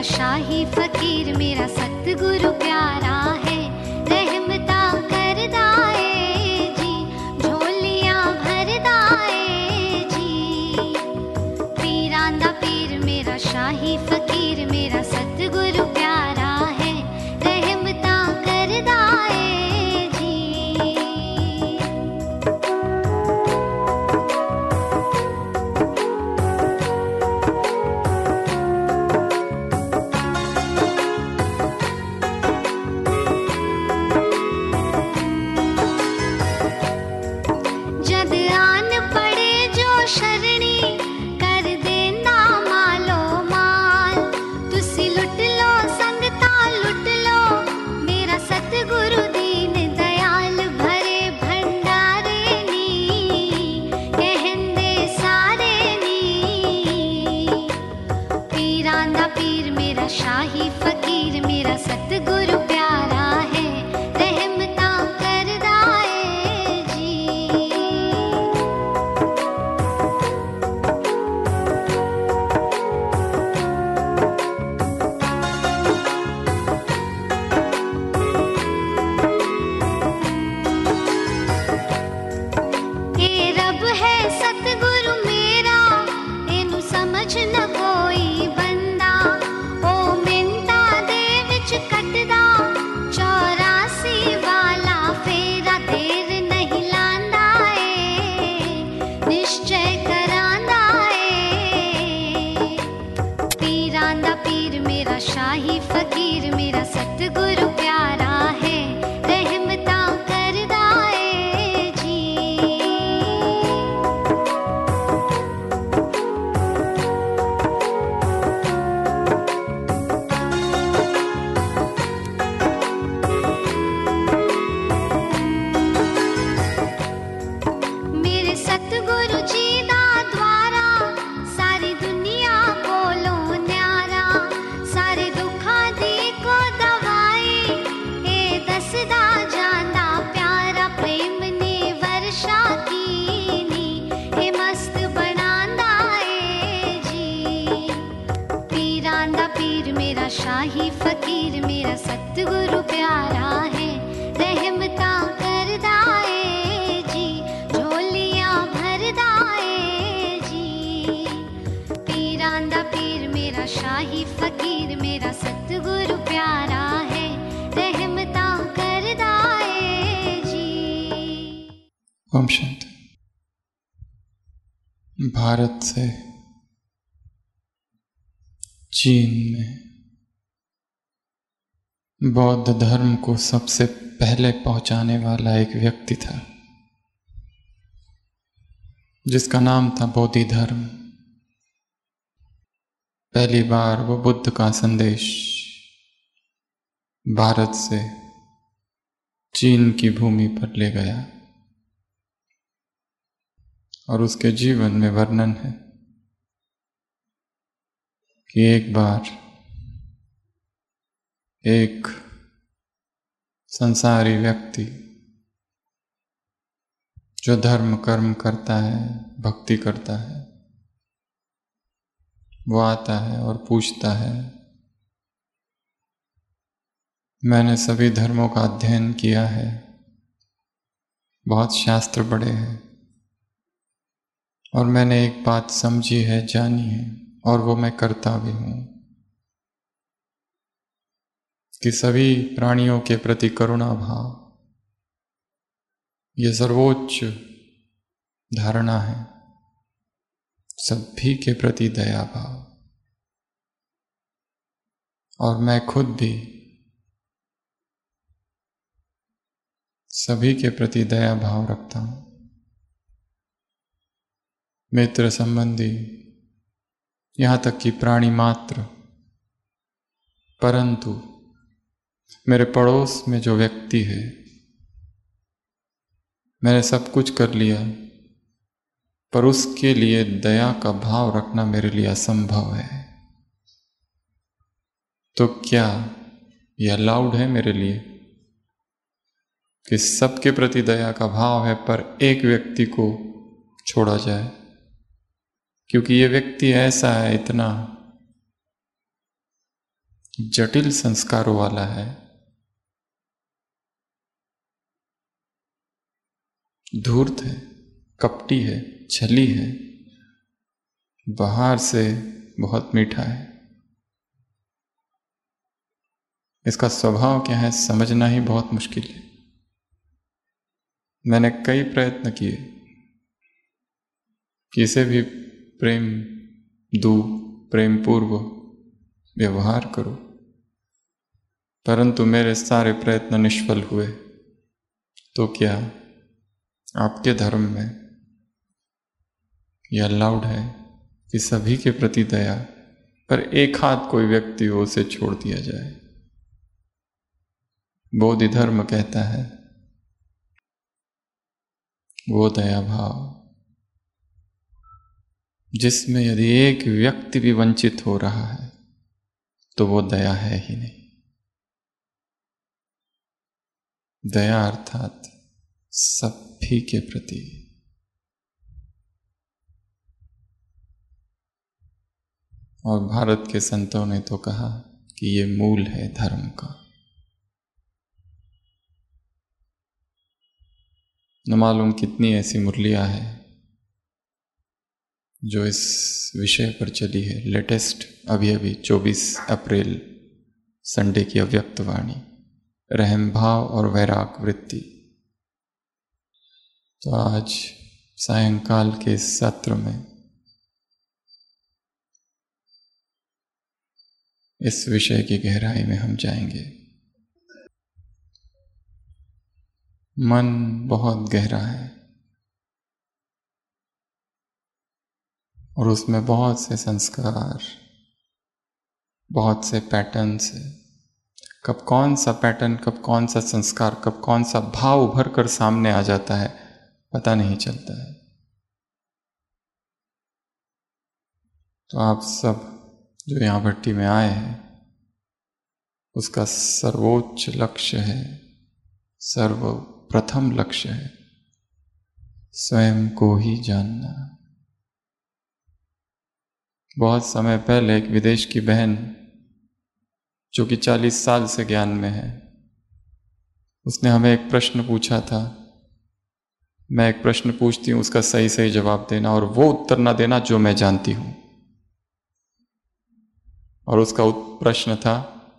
शाही फकीर मेरा सतगुरु प्यारा है, रहमता कर दाए जी, झोलियां भर दाए जी। पीरां दा पीर मेरा शाही फकीर मेरा सतगुरु प्यारा है, रहमता कर दाए जी। जद आन पड़े जो शरणी कर देंदा मालो माल, तुसी लुट लो संगता लुट लो मेरा सतगुरु दीन दयाल, भरे भंडारे नी कहंदे सारे नी। पीरां दा पीर मेरा शाही फकीर मेरा सतगुरु प्यारा है, रहमता कर दाए जी। ए रब है सतगुरु मेरा, एनू समझ न कोई बंदा, ओ मिंता दे विच कटदा 84 वाला फेरा, देर नहीं लांदा ए निश्चय करांदा ए। पीरां दा पीर मेरा शाही फकीर मेरा सतगुरु प्यारा है, रहमता कर दाए जी। मेरे सतगुरु जी दा द्वारा सारी दुनिया कोलों न्यारा, सारे दुखां दी को दवाई ए दसदा जांदा प्यारा, प्रेम ने वर्षा कीनी ए मस्त बनांदा ए जी। पीरां दा पीर मेरा शाही फकीर मेरा सतगुरु प्यारा है, रहमता कर दाए जी, झोलियां भर दाए जी। पीरां दा पीर मेरा शाही फकीर मेरा सतगुरु प्यारा है, रहमता कर दाए जी। ओम शांति। भारत से चीन में बौद्ध धर्म को सबसे पहले पहुंचाने वाला एक व्यक्ति था, जिसका नाम था बोधि धर्म। पहली बार वो बुद्ध का संदेश भारत से चीन की भूमि पर ले गया, और उसके जीवन में वर्णन है कि एक बार एक संसारी व्यक्ति जो धर्म कर्म करता है, भक्ति करता है, वो आता है और पूछता है, मैंने सभी धर्मों का अध्ययन किया है, बहुत शास्त्र पढ़े हैं, और मैंने एक बात समझी है, जानी है, और वो मैं करता भी हूँ कि सभी प्राणियों के प्रति करुणा भाव ये सर्वोच्च धारणा है, सभी के प्रति दया भाव, और मैं खुद भी सभी के प्रति दया भाव रखता हूँ, मित्र संबंधी, यहाँ तक कि प्राणी मात्र। परंतु मेरे पड़ोस में जो व्यक्ति है, मैंने सब कुछ कर लिया, पर उसके लिए दया का भाव रखना मेरे लिए असंभव है। तो क्या यह अलाउड है मेरे लिए कि सबके प्रति दया का भाव है, पर एक व्यक्ति को छोड़ा जाए, क्योंकि ये व्यक्ति ऐसा है, इतना जटिल संस्कारों वाला है, धूर्त है, कपटी है, छली है, बाहर से बहुत मीठा है। इसका स्वभाव क्या है समझना ही बहुत मुश्किल है। मैंने कई प्रयत्न किए कि इसे भी प्रेम दूं, प्रेम पूर्व व्यवहार करो, परंतु मेरे सारे प्रयत्न निष्फल हुए। तो क्या आपके धर्म में यह अलाउड है कि सभी के प्रति दया, पर एक हाथ कोई व्यक्ति हो उसे छोड़ दिया जाए? बोधि धर्म कहता है वो दया भाव जिसमें यदि एक व्यक्ति भी वंचित हो रहा है तो वो दया है ही नहीं। दया अर्थात सभी के प्रति। और भारत के संतों ने तो कहा कि ये मूल है धर्म का। न मालूम कितनी ऐसी मुरलियां हैं जो इस विषय पर चली है। लेटेस्ट अभी 24 अप्रैल संडे की अव्यक्त वाणी, रहम भाव और वैराग वृत्ति। तो आज सायंकाल के सत्र में इस विषय की गहराई में हम जाएंगे। मन बहुत गहरा है और उसमें बहुत से संस्कार, बहुत से पैटर्न्स है। कब कौन सा पैटर्न, कब कौन सा संस्कार, कब कौन सा भाव उभर कर सामने आ जाता है पता नहीं चलता है। तो आप सब जो यहाँ भट्टी में आए हैं उसका सर्वोच्च लक्ष्य है, सर्वप्रथम लक्ष्य है स्वयं को ही जानना। बहुत समय पहले एक विदेश की बहन जो कि 40 साल से ज्ञान में है, उसने हमें एक प्रश्न पूछा था। मैं एक प्रश्न पूछती हूँ, उसका सही सही जवाब देना और वो उत्तर ना देना जो मैं जानती हूँ। और उसका प्रश्न था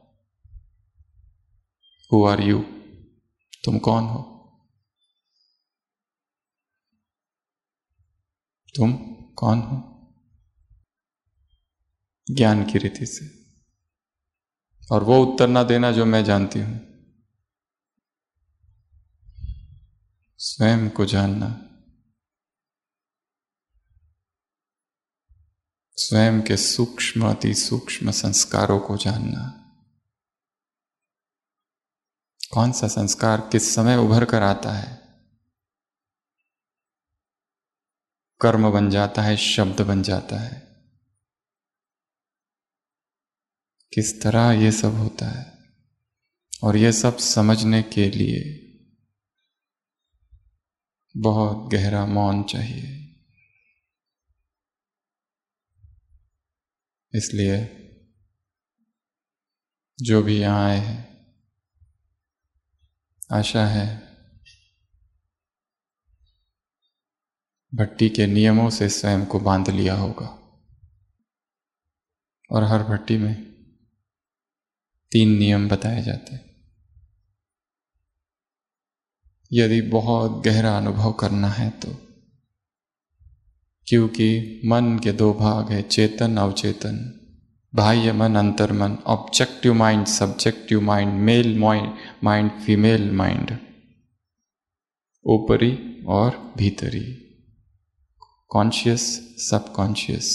हु आर यू, तुम कौन हो? तुम कौन हो? ज्ञान की रीति से। और वो उत्तर ना देना जो मैं जानती हूं। स्वयं को जानना, स्वयं के सूक्ष्म अति सूक्ष्म संस्कारों को जानना। कौन सा संस्कार किस समय उभर कर आता है, कर्म बन जाता है, शब्द बन जाता है, किस तरह ये सब होता है। और ये सब समझने के लिए बहुत गहरा मौन चाहिए। इसलिए जो भी यहाँ आए हैं, आशा है भट्टी के नियमों से स्वयं को बांध लिया होगा। और हर भट्टी में 3 नियम बताए जाते हैं। यदि बहुत गहरा अनुभव करना है तो, क्योंकि मन के 2 भाग है, चेतन अवचेतन, बाह्य मन अंतर मन, objective mind subjective mind, male mind female mind, ऊपरी और भीतरी, कॉन्शियस सबकॉन्शियस।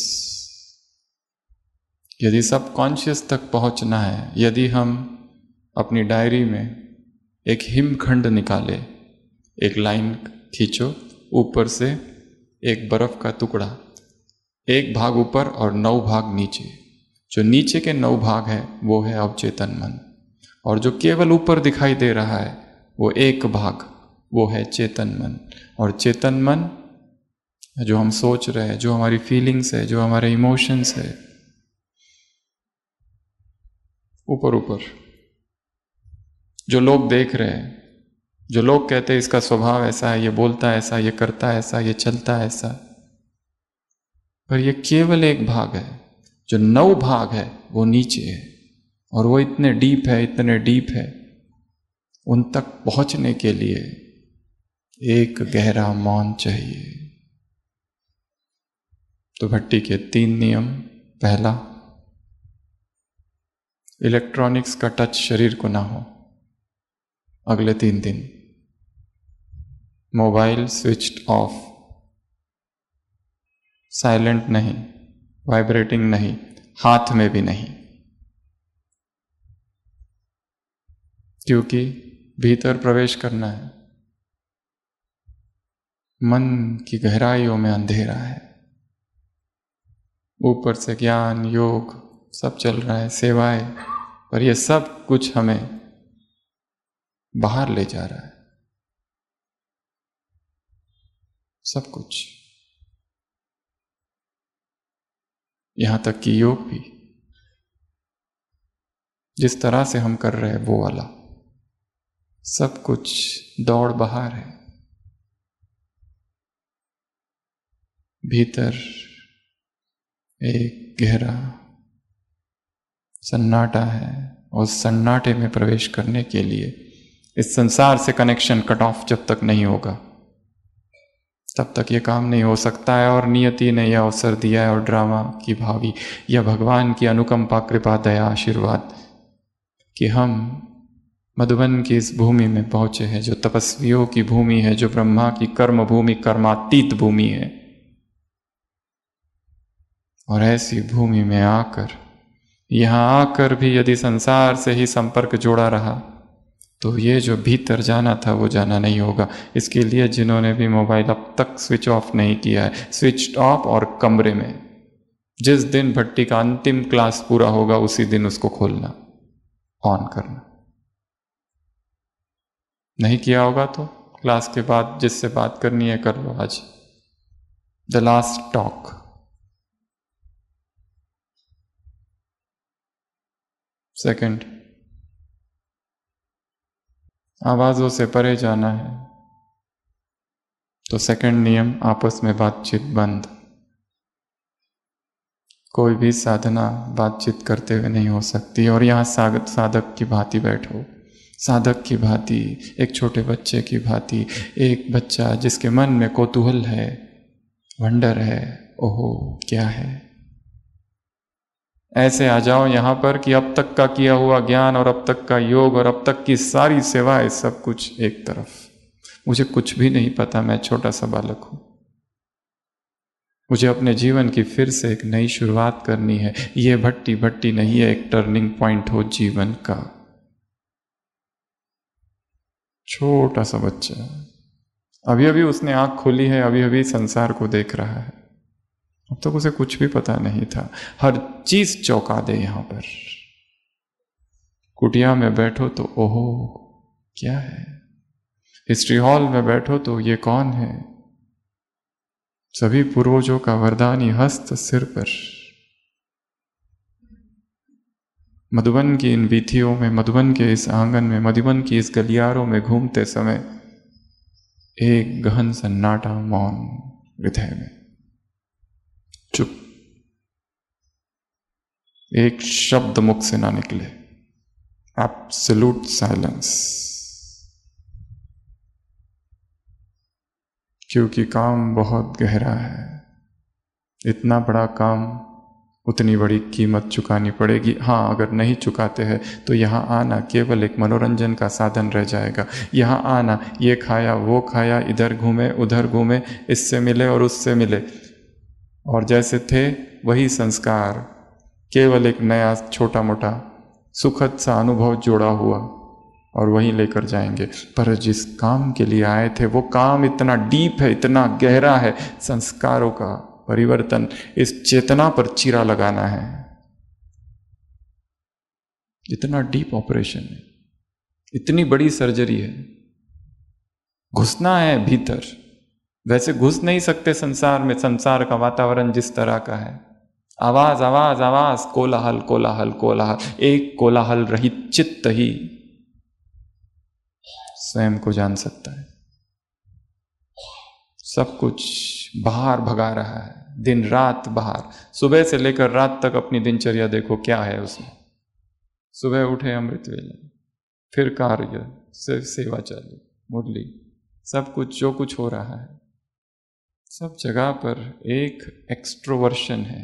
यदि सबकॉन्शियस तक पहुंचना है, यदि हम अपनी डायरी में एक हिमखंड निकाले, एक लाइन खींचो, ऊपर से एक बर्फ का टुकड़ा, 1 भाग ऊपर और 9 भाग नीचे। जो नीचे के 9 भाग है वो है अवचेतन मन, और जो केवल ऊपर दिखाई दे रहा है वो 1 भाग, वो है चेतन मन। और चेतन मन जो हम सोच रहे हैं, जो हमारी फीलिंग्स है, जो हमारे इमोशंस है, ऊपर ऊपर जो लोग देख रहे हैं, जो लोग कहते हैं इसका स्वभाव ऐसा है, ये बोलता है ऐसा, ये करता है ऐसा, ये चलता है ऐसा, पर ये केवल एक भाग है। जो 9 भाग है वो नीचे है, और वो इतने डीप है, इतने डीप है, उन तक पहुंचने के लिए एक गहरा मौन चाहिए। तो भट्टी के 3 नियम। पहला, इलेक्ट्रॉनिक्स का टच शरीर को ना हो अगले 3 दिन। मोबाइल स्विच्ड ऑफ, साइलेंट नहीं, वाइब्रेटिंग नहीं, हाथ में भी नहीं, क्योंकि भीतर प्रवेश करना है। मन की गहराइयों में अंधेरा है, ऊपर से ज्ञान योग सब चल रहा है, सेवाएं, पर यह सब कुछ हमें बाहर ले जा रहा है, सब कुछ, यहां तक कि योग भी जिस तरह से हम कर रहे हैं वो वाला सब कुछ दौड़ बाहर है। भीतर एक गहरा सन्नाटा है, और सन्नाटे में प्रवेश करने के लिए इस संसार से कनेक्शन कट ऑफ जब तक नहीं होगा तब तक ये काम नहीं हो सकता है। और नियति ने यह अवसर दिया है, और ड्रामा की भावी या भगवान की अनुकंपा कृपा दया आशीर्वाद कि हम मधुबन की इस भूमि में पहुंचे हैं, जो तपस्वियों की भूमि है, जो ब्रह्मा की कर्म भूमि, कर्मातीत भूमि है। और ऐसी भूमि में आकर, यहां आकर भी यदि संसार से ही संपर्क जोड़ा रहा तो ये जो भीतर जाना था वो जाना नहीं होगा। इसके लिए जिन्होंने भी मोबाइल अब तक स्विच ऑफ नहीं किया है, स्विच ऑफ और कमरे में, जिस दिन भट्टी का अंतिम क्लास पूरा होगा उसी दिन उसको खोलना, ऑन करना। नहीं किया होगा तो क्लास के बाद जिससे बात करनी है कर लो आज। The last talk. सेकंड, आवाजों से परे जाना है तो सेकंड नियम, आपस में बातचीत बंद। कोई भी साधना बातचीत करते हुए नहीं हो सकती। और यहाँ साधक की भांति बैठो, साधक की भांति, एक छोटे बच्चे की भांति, एक बच्चा जिसके मन में कौतूहल है, वंडर है, ओहो क्या है। ऐसे आ जाओ यहाँ पर कि अब तक का किया हुआ ज्ञान और अब तक का योग और अब तक की सारी सेवाएं सब कुछ एक तरफ। मुझे कुछ भी नहीं पता, मैं छोटा सा बालक हूं। मुझे अपने जीवन की फिर से एक नई शुरुआत करनी है। ये भट्टी भट्टी नहीं है, एक टर्निंग पॉइंट हो जीवन का। छोटा सा बच्चा, अभी अभी उसने आंख खोली है, अभी अभी संसार को देख रहा है। अब तक उसे कुछ भी पता नहीं था। हर चीज चौंका दे। यहां पर कुटिया में बैठो तो ओहो क्या है, हिस्ट्री हॉल में बैठो तो ये कौन है, सभी पूर्वजों का वरदानी हस्त सिर पर। मधुबन की इन वीथियों में, मधुबन के इस आंगन में, मधुबन की इस गलियारों में घूमते समय एक गहन सन्नाटा, मौन हृदय में, चुप, एक शब्द मुख से ना निकले, एब्सोल्यूट साइलेंस। क्योंकि काम बहुत गहरा है। इतना बड़ा काम, उतनी बड़ी कीमत चुकानी पड़ेगी। हाँ, अगर नहीं चुकाते हैं तो यहाँ आना केवल एक मनोरंजन का साधन रह जाएगा। यहाँ आना, ये खाया वो खाया, इधर घूमे उधर घूमे, इससे मिले और उससे मिले, और जैसे थे वही संस्कार, केवल एक नया छोटा मोटा सुखद सा अनुभव जोड़ा हुआ, और वहीं लेकर जाएंगे। पर जिस काम के लिए आए थे वो काम इतना डीप है, इतना गहरा है। संस्कारों का परिवर्तन, इस चेतना पर चीरा लगाना है। इतना डीप ऑपरेशन है, इतनी बड़ी सर्जरी है। घुसना है भीतर। वैसे घुस नहीं सकते संसार में, संसार का वातावरण जिस तरह का है। आवाज आवाज आवाज, कोलाहल कोलाहल कोलाहल, एक कोलाहल रहित चित्त ही स्वयं को जान सकता है। सब कुछ बाहर भगा रहा है, दिन रात बाहर। सुबह से लेकर रात तक अपनी दिनचर्या देखो, क्या है उसमें। सुबह उठे अमृत वेला, फिर कार्य, सेवा चालू, मुरली, सब कुछ जो कुछ हो रहा है, सब जगह पर एक एक्सट्रोवर्शन है।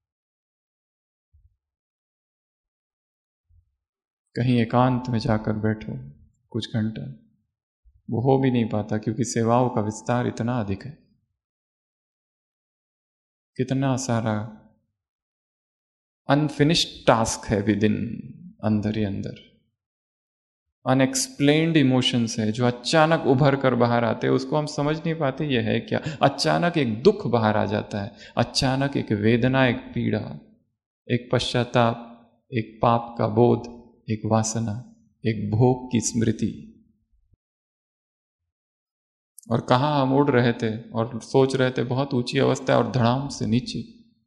कहीं एकांत में जाकर बैठो कुछ घंटा, वो हो भी नहीं पाता, क्योंकि सेवाओं का विस्तार इतना अधिक है। कितना सारा अनफिनिश्ड टास्क है विद इन, अंदर ही अंदर अनएक्सप्लेन्ड इमोशंस है जो अचानक उभर कर बाहर आते हैं, उसको हम समझ नहीं पाते ये है क्या। अचानक एक दुख बाहर आ जाता है, अचानक एक वेदना, एक पीड़ा, एक पश्चाताप, एक पाप का बोध, एक वासना, एक भोग की स्मृति। और कहाँ हम उड़ रहे थे और सोच रहे थे बहुत ऊंची अवस्था है, और धड़ाम से नीचे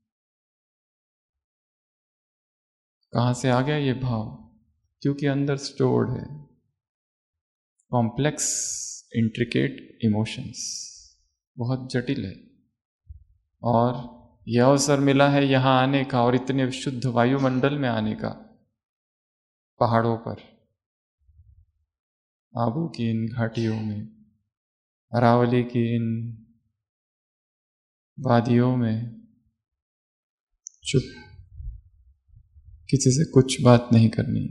कहाँ से आ गया ये भाव? क्योंकि अंदर स्टोर्ड है कॉम्प्लेक्स इंट्रिकेट इमोशंस, बहुत जटिल है। और यह अवसर मिला है यहाँ आने का, और इतने शुद्ध वायुमंडल में आने का, पहाड़ों पर, आबू की इन घाटियों में, अरावली की इन वादियों में, चुप, किसी से कुछ बात नहीं करनी।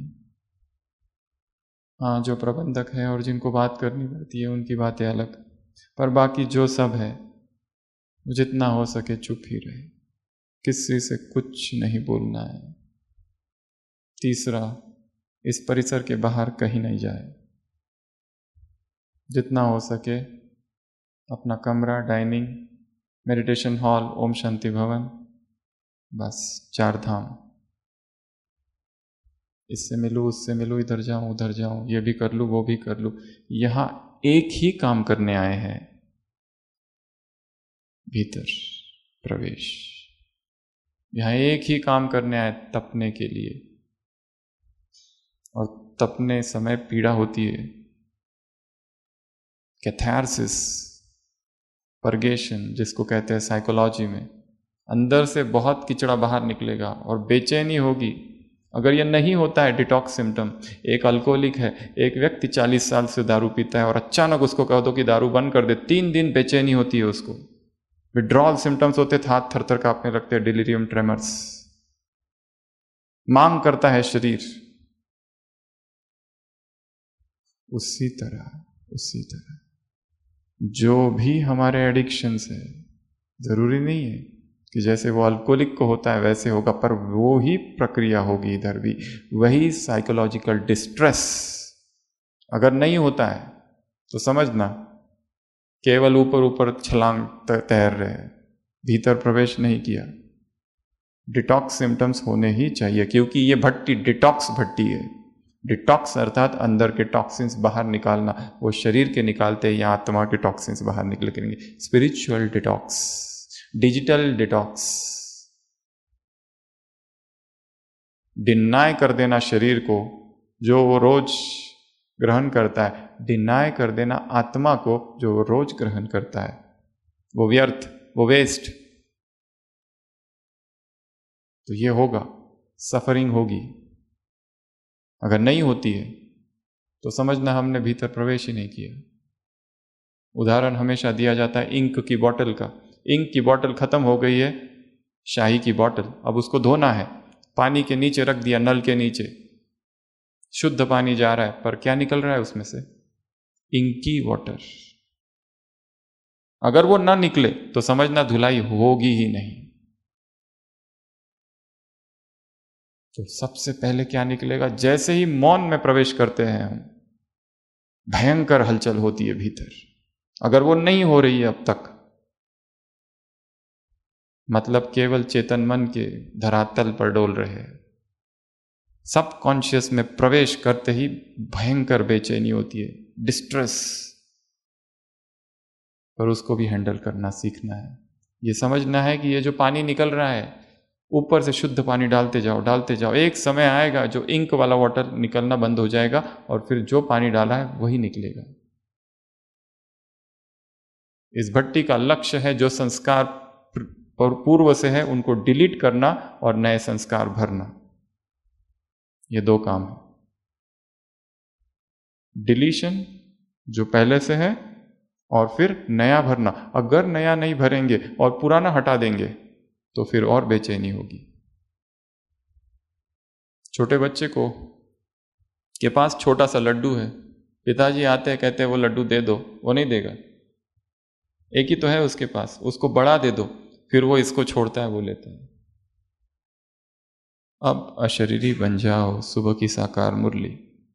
हाँ, जो प्रबंधक है और जिनको बात करनी पड़ती है उनकी बातें अलग, पर बाकी जो सब है जितना हो सके चुप ही रहे, किसी से कुछ नहीं बोलना है। तीसरा, इस परिसर के बाहर कहीं नहीं जाए, जितना हो सके अपना कमरा, dining, meditation hall, Om Shanti Bhavan, बस 4 धाम। इससे मिलूँ, उससे मिलूँ, इधर जाऊं, उधर जाऊं, ये भी कर लूँ, वो भी कर लूँ। यहाँ एक ही काम करने आए हैं, भीतर प्रवेश। यहाँ एक ही काम करने आए, तपने के लिए। और तपने समय पीड़ा होती है, कैथारसिस, परगेशन जिसको कहते हैं साइकोलॉजी में। अंदर से बहुत किचड़ा बाहर निकलेगा और बेचैनी होगी। अगर यह नहीं होता है डिटॉक्स सिम्टम, एक अल्कोहलिक है, एक व्यक्ति 40 साल से दारू पीता है और अचानक उसको कह दो कि दारू बंद कर दे, 3 दिन बेचैनी होती है उसको, विड्रॉल सिम्टम्स होते, हाथ थर थर कांपने लगते हैं, डिलीरियम ट्रेमर्स, मांग करता है शरीर। उसी तरह जो भी हमारे एडिक्शंस है, जरूरी नहीं है कि जैसे वो अल्कोहलिक को होता है वैसे होगा, पर वो ही प्रक्रिया होगी इधर भी, वही साइकोलॉजिकल डिस्ट्रेस। अगर नहीं होता है तो समझना केवल ऊपर ऊपर छलांग तैर रहे हैं, भीतर प्रवेश नहीं किया। डिटॉक्स सिम्टम्स होने ही चाहिए, क्योंकि ये भट्टी डिटॉक्स भट्टी है। डिटॉक्स अर्थात अंदर के टॉक्सिन्स बाहर निकालना, वो शरीर के निकालते या आत्मा के टॉक्सिन्स बाहर निकलेंगे। Spiritual detox, digital detox, deny कर देना शरीर को जो वो रोज ग्रहण करता है, डिनाय कर देना आत्मा को जो वो रोज ग्रहण करता है, वो व्यर्थ, वो वेस्ट। तो ये होगा, सफरिंग होगी। अगर नहीं होती है तो समझना हमने भीतर प्रवेश ही नहीं किया। उदाहरण हमेशा दिया जाता है इंक की बोतल का। इंक की बोतल खत्म हो गई है, शाही की बोतल, अब उसको धोना है, पानी के नीचे रख दिया, नल के नीचे, शुद्ध पानी जा रहा है, पर क्या निकल रहा है उसमें से? इंकी वाटर। अगर वो ना निकले तो समझना धुलाई होगी ही नहीं। तो सबसे पहले क्या निकलेगा? जैसे ही मौन में प्रवेश करते हैं हम, भयंकर हलचल होती है भीतर। अगर वो नहीं हो रही है अब तक, मतलब केवल चेतन मन के धरातल पर डोल रहे हैं। सब कॉन्शियस में प्रवेश करते ही भयंकर बेचैनी होती है, डिस्ट्रेस। पर उसको भी हैंडल करना सीखना है। ये समझना है कि ये जो पानी निकल रहा है, ऊपर से शुद्ध पानी डालते जाओ। एक समय आएगा जो इंक वाला वाटर निकलना बंद हो जाएगा और फिर जो पानी डाला है वही निकलेगा। इस भट्टी का लक्ष्य है जो संस्कार पूर्व से है उनको डिलीट करना और नए संस्कार भरना। ये दो काम है। डिलीशन जो पहले से है और फिर नया भरना। अगर नया नहीं भरेंगे और पुराना हटा देंगे तो फिर और बेचैनी होगी। छोटे बच्चे को के पास छोटा सा लड्डू है, पिताजी आते हैं कहते हैं वो लड्डू दे दो, वो नहीं देगा। एक ही तो है उसके पास, उसको बड़ा दे दो, फिर वो इसको छोड़ता है, वो लेता है। अब अशरीरी बन जाओ, सुबह की साकार मुरली।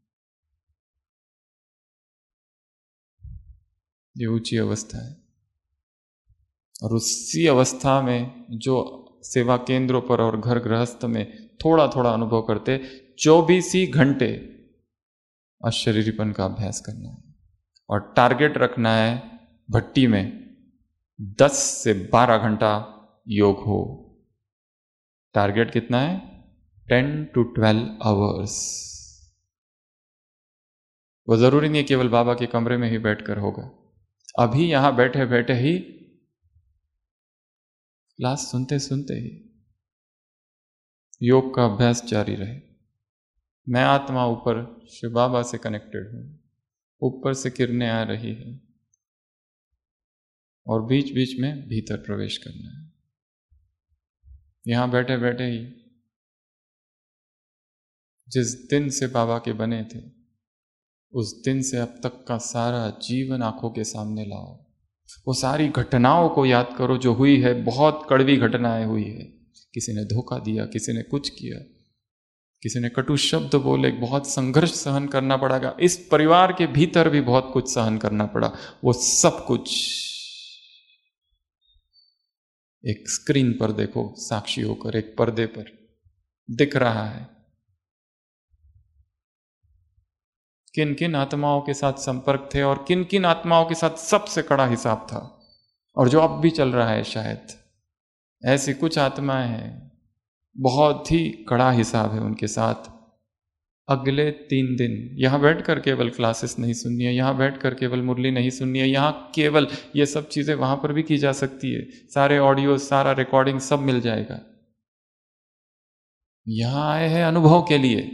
ये ऊंची अवस्था है और उसी अवस्था में जो सेवा केंद्रों पर और घर गृहस्थ में थोड़ा थोड़ा अनुभव करते 24 ही घंटे अशरीरीपन का अभ्यास करना है और टारगेट रखना है भट्टी में 10 से 12 घंटा योग हो। टारगेट कितना है? 10 to 12 आवर्स। वो जरूरी नहीं है केवल बाबा के कमरे में ही बैठकर होगा। अभी यहां बैठे बैठे ही क्लास सुनते सुनते ही योग का अभ्यास जारी रहे। मैं आत्मा ऊपर शिव बाबा से कनेक्टेड हूं, ऊपर से किरणें आ रही है और बीच बीच में भीतर प्रवेश करना है। यहां बैठे बैठे ही जिस दिन से बाबा के बने थे उस दिन से अब तक का सारा जीवन आंखों के सामने लाओ। वो सारी घटनाओं को याद करो जो हुई है। बहुत कड़वी घटनाएं हुई है। किसी ने धोखा दिया, किसी ने कुछ किया, किसी ने कटु शब्द बोले, बहुत संघर्ष सहन करना पड़ा। इस परिवार के भीतर भी बहुत कुछ सहन करना पड़ा। वो सब कुछ एक स्क्रीन पर देखो, साक्षी होकर एक पर्दे पर दिख रहा है। किन किन आत्माओं के साथ संपर्क थे और किन किन आत्माओं के साथ सबसे कड़ा हिसाब था और जो अब भी चल रहा है। शायद ऐसी कुछ आत्माएं हैं बहुत ही कड़ा हिसाब है उनके साथ। अगले 3 दिन यहां बैठकर केवल क्लासेस नहीं सुननी है, यहां बैठकर केवल मुरली नहीं सुननी है, यहां केवल ये सब चीजें वहां पर भी की जा सकती है। सारे ऑडियो, सारा रिकॉर्डिंग सब मिल जाएगा। यहां आए हैं अनुभव के लिए।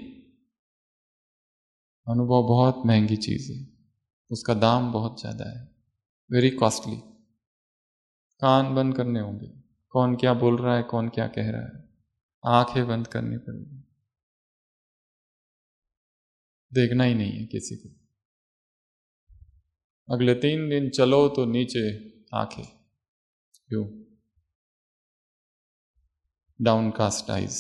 अनुभव बहुत महंगी चीज है, उसका दाम बहुत ज्यादा है, वेरी कॉस्टली। कान बंद करने होंगे, कौन क्या बोल रहा है, कौन क्या कह रहा है, आंखें बंद करनी पड़ेगी। देखना ही नहीं है किसी को। अगले 3 दिन चलो तो नीचे आंखें, क्यों? डाउनकास्ट आइज,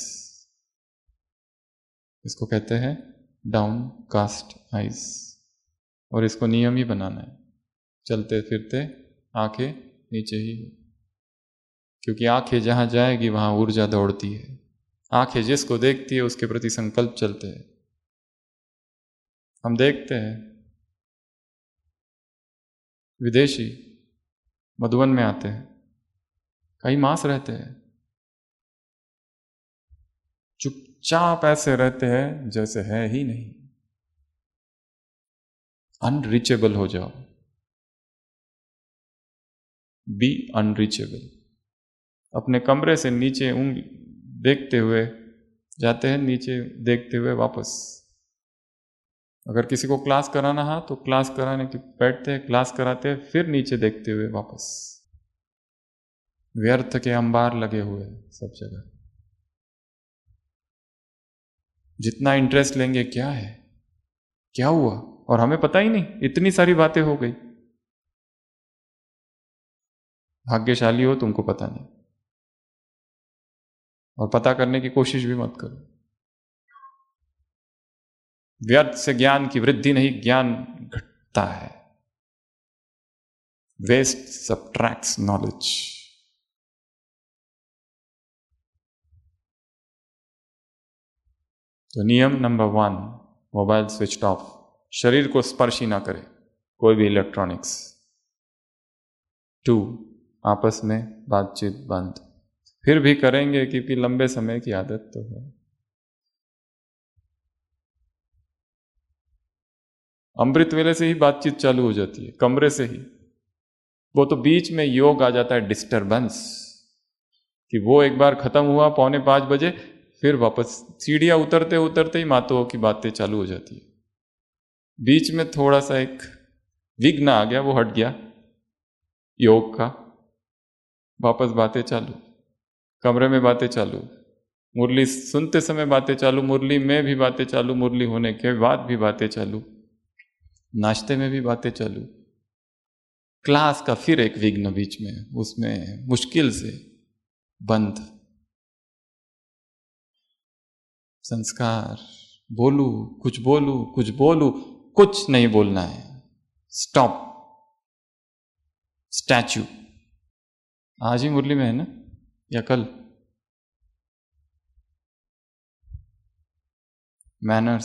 इसको कहते हैं डाउनकास्ट आइज। और इसको नियम ही बनाना है, चलते फिरते आंखें नीचे ही हो, क्योंकि आंखें जहां जाएगी वहां ऊर्जा दौड़ती है। आंखें जिसको देखती है उसके प्रति संकल्प चलते हैं। हम देखते हैं विदेशी मधुबन में आते हैं, कई मास रहते हैं, चुपचाप ऐसे रहते हैं जैसे है ही नहीं। अनरीचेबल हो जाओ, बी अनरीचेबल। अपने कमरे से नीचे उंगली देखते हुए जाते हैं, नीचे देखते हुए वापस। अगर किसी को क्लास कराना है तो क्लास कराने के बैठते हैं, क्लास कराते हैं, फिर नीचे देखते हुए वापस। व्यर्थ के अंबार लगे हुए सब जगह। जितना इंटरेस्ट लेंगे क्या है, क्या हुआ, और हमें पता ही नहीं, इतनी सारी बातें हो गई। भाग्यशाली हो, तुमको पता नहीं, और पता करने की कोशिश भी मत करो। व्यर्थ से ज्ञान की वृद्धि नहीं, ज्ञान घटता है। Waste subtracts knowledge. तो नियम नंबर 1, मोबाइल स्विच ऑफ, शरीर को स्पर्श ही ना करे कोई भी इलेक्ट्रॉनिक्स। 2, आपस में बातचीत बंद। फिर भी करेंगे क्योंकि लंबे समय की आदत तो है। अमृत वेले से ही बातचीत चालू हो जाती है, कमरे से ही। वो तो बीच में योग आ जाता है, डिस्टरबेंस, कि वो एक बार खत्म हुआ 4:45 फिर वापस सीढ़ियां उतरते उतरते ही माताओं की बातें चालू हो जाती है। बीच में थोड़ा सा एक विघ्न आ गया, वो हट गया योग का, वापस बातें चालू, कमरे में बातें चालू, मुरली सुनते समय बातें चालू, मुरली में भी बातें चालू, मुरली होने के बाद भी बातें चालू, नाश्ते में भी बातें चालू, क्लास का फिर एक विघ्न बीच में, उसमें मुश्किल से बंद। संस्कार, कुछ बोलू, कुछ नहीं बोलना है, स्टॉप, स्टैच्यू। आज ही मुरली में है ना या कल? मैनर्स।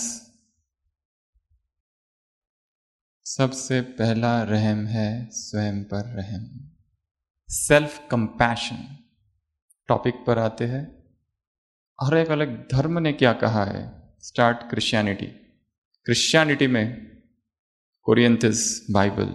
सबसे पहला रहम है स्वयं पर रहम, सेल्फ कंपैशन टॉपिक पर आते हैं। हर एक अलग धर्म ने क्या कहा है। स्टार्ट क्रिश्चियनिटी में Corinthians Bible,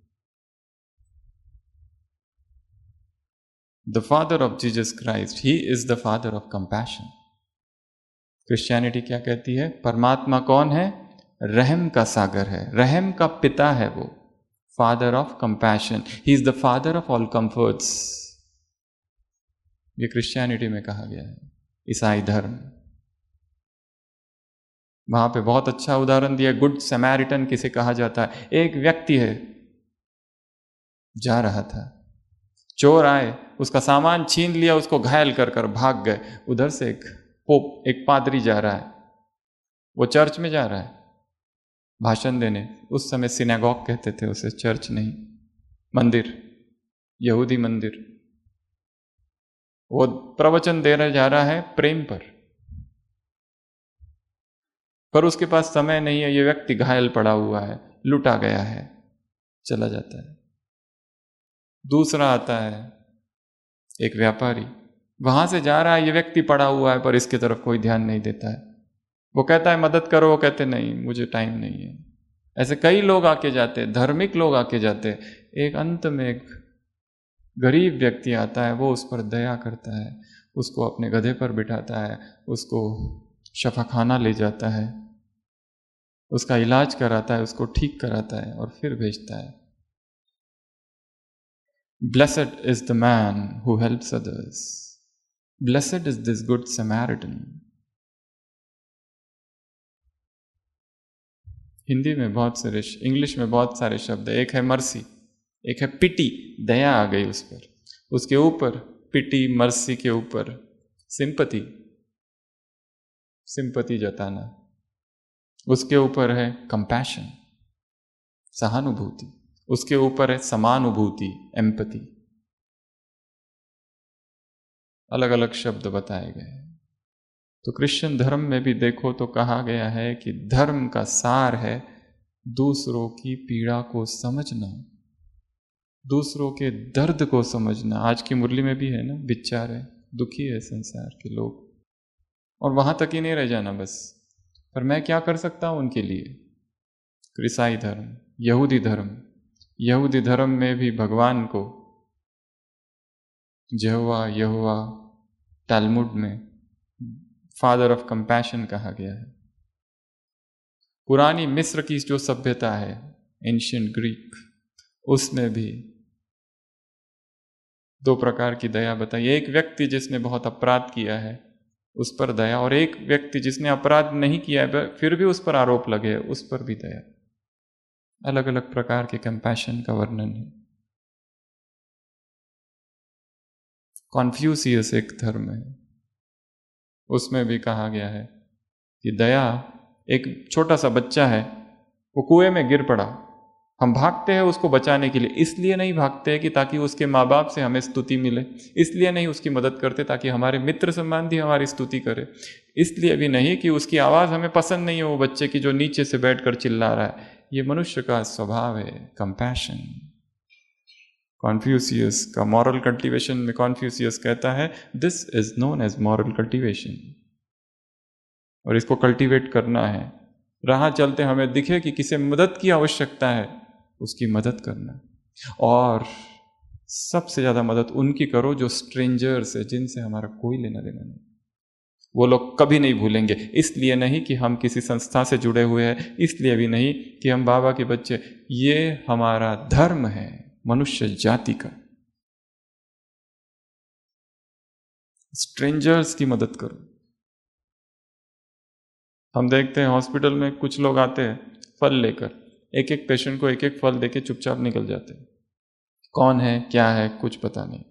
the father of Jesus Christ, he is the father of compassion. Christianity क्या कहती है? परमात्मा कौन है? रहम का सागर है, रहम का पिता है वो, father of compassion, he is the father of all comforts. ये क्रिश्चियनिटी में कहा गया है। ईसाई धर्म, वहां पे बहुत अच्छा उदाहरण दिया, गुड समैरिटन किसे कहा जाता है? एक व्यक्ति है, जा रहा था, चोर आए, उसका सामान छीन लिया, उसको घायल कर कर भाग गए। उधर से एक पादरी जा रहा है, वो चर्च में जा रहा है भाषण देने। उस समय सिनेगॉग कहते थे उसे, चर्च नहीं, मंदिर, यहूदी मंदिर। वो प्रवचन देने जा रहा है प्रेम पर उसके पास समय नहीं है। ये व्यक्ति घायल पड़ा हुआ है, लूटा गया है, चला जाता है। दूसरा आता है एक व्यापारी, वहां से जा रहा है, ये व्यक्ति पड़ा हुआ है पर इसकी तरफ कोई ध्यान नहीं देता है। वो कहता है मदद करो, वो कहते नहीं, मुझे टाइम नहीं है। ऐसे कई लोग आके जाते, धार्मिक लोग आके जाते। एक अंत में एक गरीब व्यक्ति आता है, वो उस पर दया करता है, उसको अपने गधे पर बिठाता है, उसको शफाखाना ले जाता है, उसका इलाज कराता है, उसको ठीक कराता है और फिर भेजता है। Blessed is the man who helps others. Blessed is this good Samaritan. Hindi में बहुत सारे, इंग्लिश में बहुत सारे शब्द है। एक है मर्सी, एक है पिटी, दया आ गई उस पर, उसके ऊपर पिटी, मर्सी के ऊपर सिंपैथी, सिंपैथी जताना। उसके ऊपर है कंपैशन, सहानुभूति। उसके ऊपर है समानुभूति, एम्पैथी। अलग अलग शब्द बताए गए। तो क्रिश्चियन धर्म में भी देखो तो कहा गया है कि धर्म का सार है दूसरों की पीड़ा को समझना, दूसरों के दर्द को समझना। आज की मुरली में भी है ना, बेचारे दुखी है संसार के लोग, और वहां तक ही नहीं रह जाना बस, पर मैं क्या कर सकता हूं उनके लिए। ईसाई धर्म, यहूदी धर्म में भी भगवान को यहोवा टैलमुड में फादर ऑफ कंपैशन कहा गया है। पुरानी मिस्र की जो सभ्यता है, एंशिएंट ग्रीक, उसमें भी 2 प्रकार की दया बताई। एक व्यक्ति जिसने बहुत अपराध किया है उस पर दया, और एक व्यक्ति जिसने अपराध नहीं किया है फिर भी उस पर आरोप लगे, उस पर भी दया। अलग अलग प्रकार के कंपैशन का वर्णन है। कॉन्फ्यूशियस एक धर्म है, उसमें भी कहा गया है कि दया, एक छोटा सा बच्चा है, वो कुएं में गिर पड़ा, हम भागते हैं उसको बचाने के लिए। इसलिए नहीं भागते कि ताकि उसके माँ बाप से हमें स्तुति मिले, इसलिए नहीं उसकी मदद करते ताकि हमारे मित्र संबंधी हमारी स्तुति करे, इसलिए भी नहीं कि उसकी आवाज़ हमें पसंद नहीं है वो बच्चे की जो नीचे से बैठकर चिल्ला रहा है। ये मनुष्य का स्वभाव है, कंपैशन। कॉन्फ्यूशियस का मॉरल कल्टीवेशन में कॉन्फ्यूशियस कहता है this is known as moral cultivation, और इसको कल्टीवेट करना है। राह चलते हमें दिखे कि किसी मदद की आवश्यकता है, उसकी मदद करना, और सबसे ज्यादा मदद उनकी करो जो स्ट्रेंजर्स है, जिनसे हमारा कोई लेना देना नहीं। वो लोग कभी नहीं भूलेंगे। इसलिए नहीं कि हम किसी संस्था से जुड़े हुए हैं, इसलिए भी नहीं कि हम बाबा के बच्चे, ये हमारा धर्म है मनुष्य जाति का। स्ट्रेंजर्स की मदद करो। हम देखते हैं हॉस्पिटल में कुछ लोग आते हैं फल लेकर, एक एक पेशेंट को एक एक फल देके चुपचाप निकल जाते हैं। कौन है क्या है कुछ पता नहीं,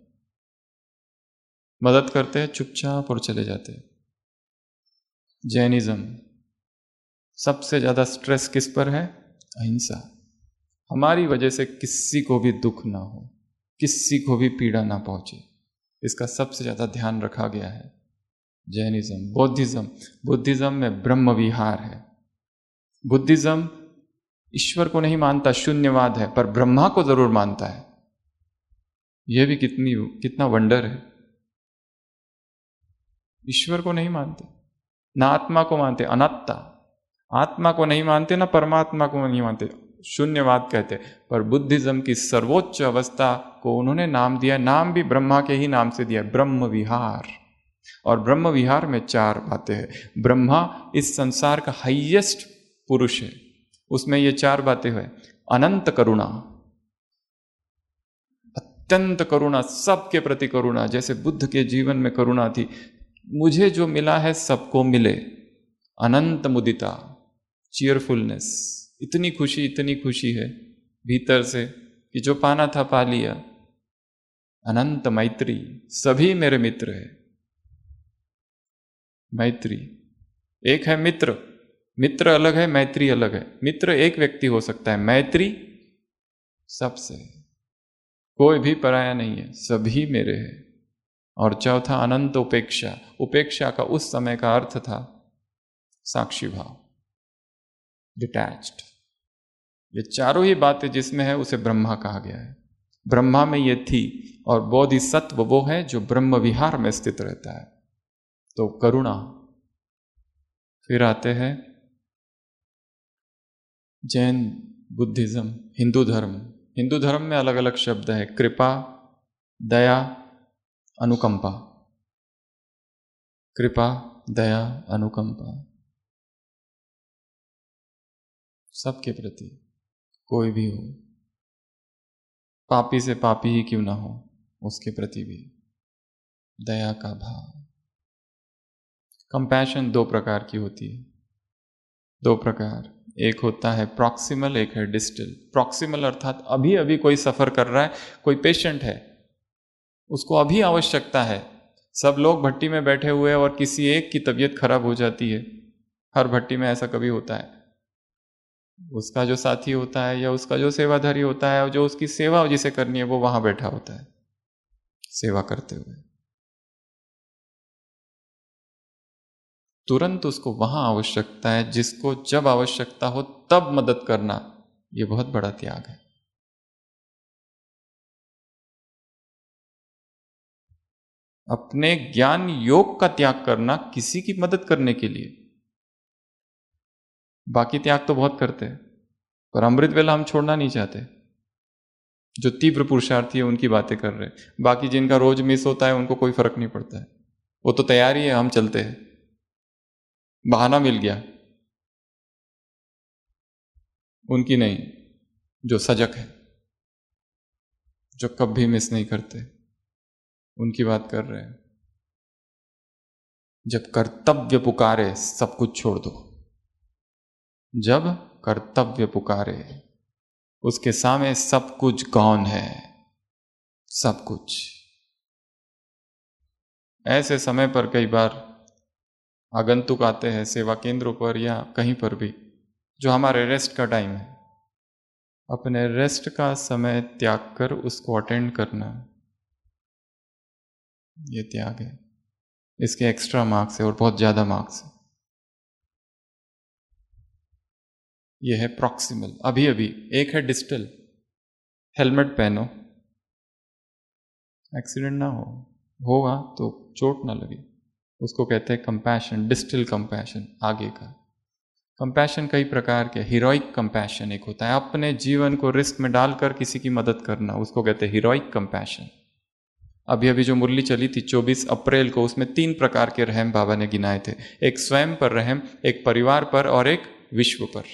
मदद करते हैं चुपचाप और चले जाते हैं। जैनिज्म, सबसे ज्यादा स्ट्रेस किस पर है? अहिंसा। हमारी वजह से किसी को भी दुख ना हो, किसी को भी पीड़ा ना पहुंचे, इसका सबसे ज्यादा ध्यान रखा गया है। जैनिज्म, बुद्धिज्म में ब्रह्म विहार है। बुद्धिज्म ईश्वर को नहीं मानता, शून्यवाद है, पर ब्रह्मा को जरूर मानता है। यह भी कितना वंडर है। ईश्वर को नहीं मानते, ना आत्मा को मानते, अनात्ता। आत्मा को नहीं मानते, ना परमात्मा को नहीं मानते, शून्यवाद कहते। पर बुद्धिज्म की सर्वोच्च अवस्था को उन्होंने नाम दिया, नाम भी ब्रह्मा के ही नाम से दिया, ब्रह्म विहार। और ब्रह्म विहार में 4 बातें हैं। ब्रह्मा इस संसार का हाईएस्ट पुरुष है, उसमें ये 4 बातें हैं। अनंत करुणा, अत्यंत करुणा, सबके प्रति करुणा। जैसे बुद्ध के जीवन में करुणा थी, मुझे जो मिला है सबको मिले। अनंत मुदिता, चीयरफुलनेस, इतनी खुशी है भीतर से कि जो पाना था पा लिया। अनंत मैत्री, सभी मेरे मित्र है। मैत्री, एक है मित्र, मित्र अलग है, मैत्री अलग है। मित्र एक व्यक्ति हो सकता है, मैत्री सबसे, कोई भी पराया नहीं है, सभी मेरे हैं। और चौथा अनंत उपेक्षा। उपेक्षा का उस समय का अर्थ था साक्षी भाव, डिटैच्ड। ये चारों ही बातें जिसमें है उसे ब्रह्मा कहा गया है। ब्रह्मा में ये थी। और बोधिसत्व वो है जो ब्रह्म विहार में स्थित रहता है। तो करुणा। फिर आते हैं जैन, बुद्धिज्म, हिंदू धर्म। हिंदू धर्म में अलग अलग शब्द है, कृपा, दया, अनुकंपा। कृपा, दया, अनुकंपा, सबके प्रति, कोई भी हो, पापी से पापी ही क्यों ना हो, उसके प्रति भी दया का भाव। कंपैशन 2 प्रकार की होती है, 2 प्रकार। एक होता है प्रॉक्सिमल, एक है डिस्टल। प्रॉक्सिमल अर्थात अभी अभी कोई सफर कर रहा है, कोई पेशेंट है, उसको अभी आवश्यकता है। सब लोग भट्टी में बैठे हुए हैं और किसी एक की तबीयत खराब हो जाती है। हर भट्टी में ऐसा कभी होता है, उसका जो साथी होता है या उसका जो सेवाधारी होता है, जो उसकी सेवा जिसे करनी है, वो वहां बैठा होता है सेवा करते हुए। तुरंत उसको वहां आवश्यकता है, जिसको जब आवश्यकता हो तब मदद करना, यह बहुत बड़ा त्याग है। अपने ज्ञान योग का त्याग करना किसी की मदद करने के लिए। बाकी त्याग तो बहुत करते हैं, पर अमृत वेला हम छोड़ना नहीं चाहते। जो तीव्र पुरुषार्थी है उनकी बातें कर रहे हैं। बाकी जिनका रोज मिस होता है उनको कोई फर्क नहीं पड़ता है, वो तो तैयारी है, हम चलते हैं, बहाना मिल गया। उनकी नहीं, जो सजग है, जो कभी मिस नहीं करते, उनकी बात कर रहे हैं। जब कर्तव्य पुकारे सब कुछ छोड़ दो। जब कर्तव्य पुकारे, उसके सामने सब कुछ गौन है, सब कुछ। ऐसे समय पर कई बार आगंतुक आते हैं सेवा केंद्रों पर या कहीं पर भी, जो हमारे रेस्ट का टाइम है। अपने रेस्ट का समय त्याग कर उसको अटेंड करना, ये त्याग है। इसके एक्स्ट्रा मार्क्स है और बहुत ज्यादा मार्क्स है। यह है प्रॉक्सिमल, अभी अभी। एक है डिस्टल, हेलमेट पहनो, एक्सीडेंट ना होगा तो चोट ना लगे, उसको कहते हैं कंपैशन, डिस्टिल कंपैशन, आगे का। कंपैशन कई प्रकार के, हीरोइक कंपैशन एक होता है, अपने जीवन को रिस्क में डालकर किसी की मदद करना, उसको कहते हैं हीरोइक कंपैशन। अभी अभी जो मुरली चली थी 24 अप्रैल को, उसमें 3 प्रकार के रहम बाबा ने गिनाए थे, एक स्वयं पर रहम, एक परिवार पर और एक विश्व पर।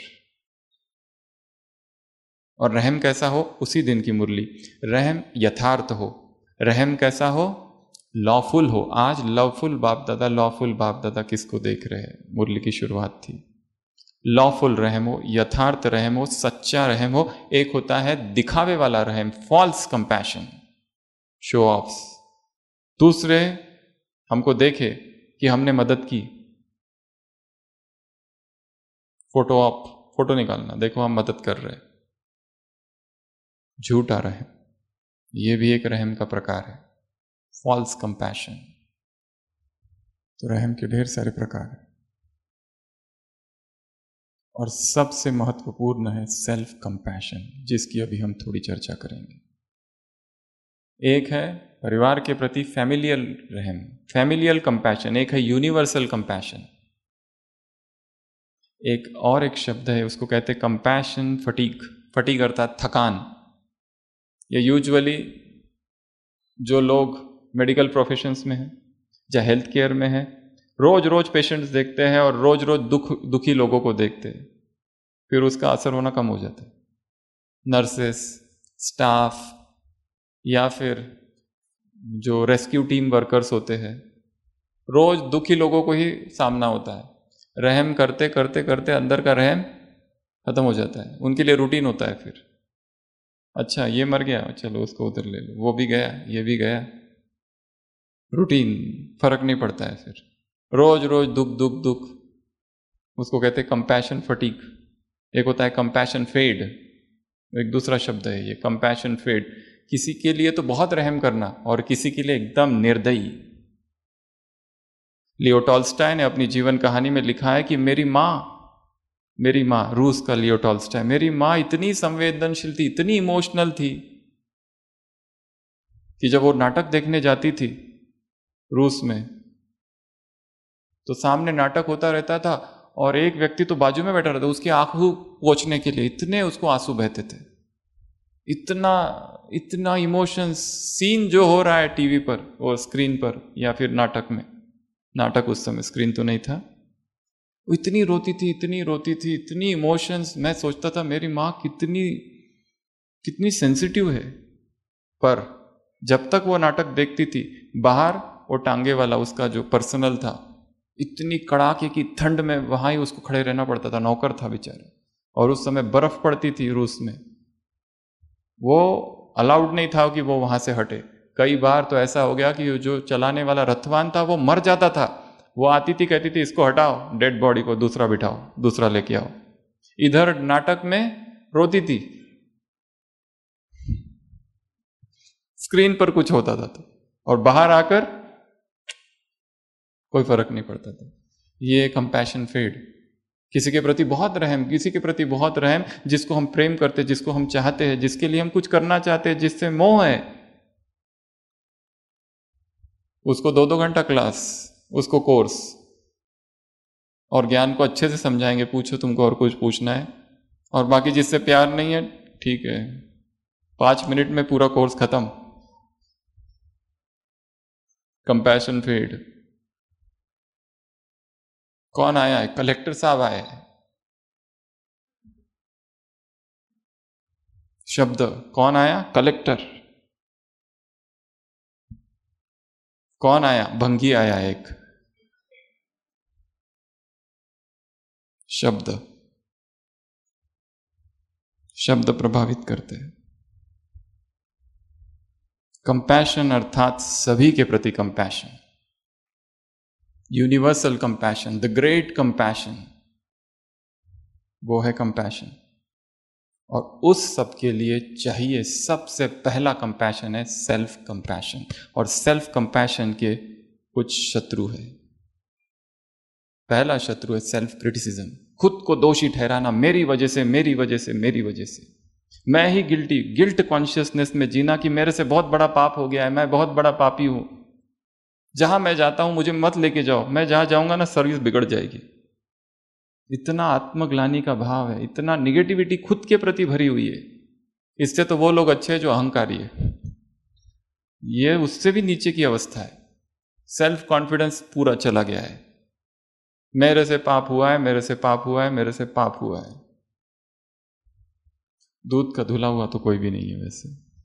और रहम कैसा हो, उसी दिन की मुरली, रहम यथार्थ हो, रहम कैसा हो, लॉफुल हो। आज लवफुल बाप दादा, लॉफुल बाप दादा किसको देख रहे हैं, मुरली की शुरुआत थी। लॉफुल रहम हो, यथार्थ रहम हो, सच्चा रहम हो। एक होता है दिखावे वाला रहम, फॉल्स कंपैशन, शो ऑफ्स। दूसरे हमको देखे कि हमने मदद की, फोटो निकालना, देखो हम मदद कर रहे हैं, झूठा रहम, ये भी एक रहम का प्रकार है, फॉल्स कंपैशन। तो रहम के ढेर सारे प्रकार हैं और सबसे महत्वपूर्ण है सेल्फ कंपैशन, जिसकी अभी हम थोड़ी चर्चा करेंगे। एक है परिवार के प्रति फैमिलियल रहम, फैमिलियल कंपैशन, एक है यूनिवर्सल कंपैशन। एक और एक शब्द है, उसको कहते हैं कंपैशन फटीग, फटीग अर्थात थकान। ये यूजुअली जो लोग मेडिकल प्रोफेशंस में हैं या हेल्थ केयर में हैं, रोज रोज पेशेंट्स देखते हैं और रोज रोज दुखी लोगों को देखते हैं, फिर उसका असर होना कम हो जाता है। नर्सेस, स्टाफ या फिर जो रेस्क्यू टीम वर्कर्स होते हैं, रोज दुखी लोगों को ही सामना होता है, रहम करते करते करते अंदर का रहम खत्म हो जाता है, उनके लिए रूटीन होता है। फिर अच्छा ये मर गया, चलो उसको उधर ले लो, वो भी गया, ये भी गया, रूटीन, फर्क नहीं पड़ता है। फिर रोज रोज दुख दुख दुख, उसको कहते हैं कंपैशन फटीग। एक होता है कंपैशन फेड, एक दूसरा शब्द है ये, कंपैशन फेड, किसी के लिए तो बहुत रहम करना और किसी के लिए एकदम निर्दयी। लियो टॉल्स्टॉय ने अपनी जीवन कहानी में लिखा है कि मेरी माँ, रूस का लियो टॉल्स्टॉय, मेरी माँ इतनी संवेदनशील थी, इतनी इमोशनल थी कि जब वो नाटक देखने जाती थी रूस में, तो सामने नाटक होता रहता था और एक व्यक्ति तो बाजू में बैठा रहता, उसके आंसू पोंछने के लिए इतने उसको आंसू बहते थे, इतना इमोशंस। सीन जो हो रहा है टीवी पर और स्क्रीन पर या फिर नाटक में, नाटक उस समय स्क्रीन तो नहीं था, वो इतनी रोती थी, इतनी इमोशंस। मैं सोचता था मेरी माँ कितनी सेंसिटिव है। पर जब तक वो नाटक देखती थी, बाहर वो टांगे वाला उसका जो पर्सनल था, इतनी कड़ाके की ठंड में वहां ही उसको खड़े रहना पड़ता था, नौकर था बेचारा। और उस समय बर्फ पड़ती थी रूस में, वो अलाउड नहीं था कि वो वहां से हटे। कई बार तो ऐसा हो गया कि जो चलाने वाला रथवान था वो मर जाता था, वो आती थी, कहती थी इसको हटाओ, डेड बॉडी को दूसरा बिठाओ, दूसरा लेके आओ। इधर नाटक में रोती थी, स्क्रीन पर कुछ होता था तो, और बाहर आकर कोई फर्क नहीं पड़ता था। ये कंपैशन फेड, किसी के प्रति बहुत रहम, जिसको हम प्रेम करते, जिसको हम चाहते हैं, जिसके लिए हम कुछ करना चाहते हैं, जिससे मोह है, उसको 2-2 घंटा क्लास, उसको कोर्स, और ज्ञान को अच्छे से समझाएंगे, पूछो तुमको और कुछ पूछना है, और बाकी जिससे प्यार नहीं है, ठीक है, 5 मिनट में पूरा कोर्स खत्म। Compassion fade. कौन आया है? कलेक्टर साहब आए हैं। शब्द कौन आया? कलेक्टर। कौन आया? भंगी आया एक। शब्द प्रभावित करते हैं। कंपैशन अर्थात सभी के प्रति compassion, universal compassion, the great compassion, वो है कंपैशन। और उस सब के लिए चाहिए सबसे पहला कंपैशन है सेल्फ कंपैशन। और सेल्फ कंपैशन के कुछ शत्रु है। पहला शत्रु है सेल्फ क्रिटिसिज्म, खुद को दोषी ठहराना, मेरी वजह से। मैं ही गिल्ट कॉन्शियसनेस में जीना कि मेरे से बहुत बड़ा पाप हो गया है, मैं बहुत बड़ा पापी हूं, जहां मैं जाता हूं मुझे मत लेके जाओ, मैं जहां जाऊंगा ना सर्विस बिगड़ जाएगी। इतना आत्मग्लानि का भाव है, इतना निगेटिविटी खुद के प्रति भरी हुई है। इससे तो वो लोग अच्छे हैं जो अहंकारी है, ये उससे भी नीचे की अवस्था है। सेल्फ कॉन्फिडेंस पूरा चला गया है, मेरे से पाप हुआ है, मेरे से पाप हुआ है, मेरे से पाप हुआ है। दूध का धुला हुआ तो कोई भी नहीं है वैसे,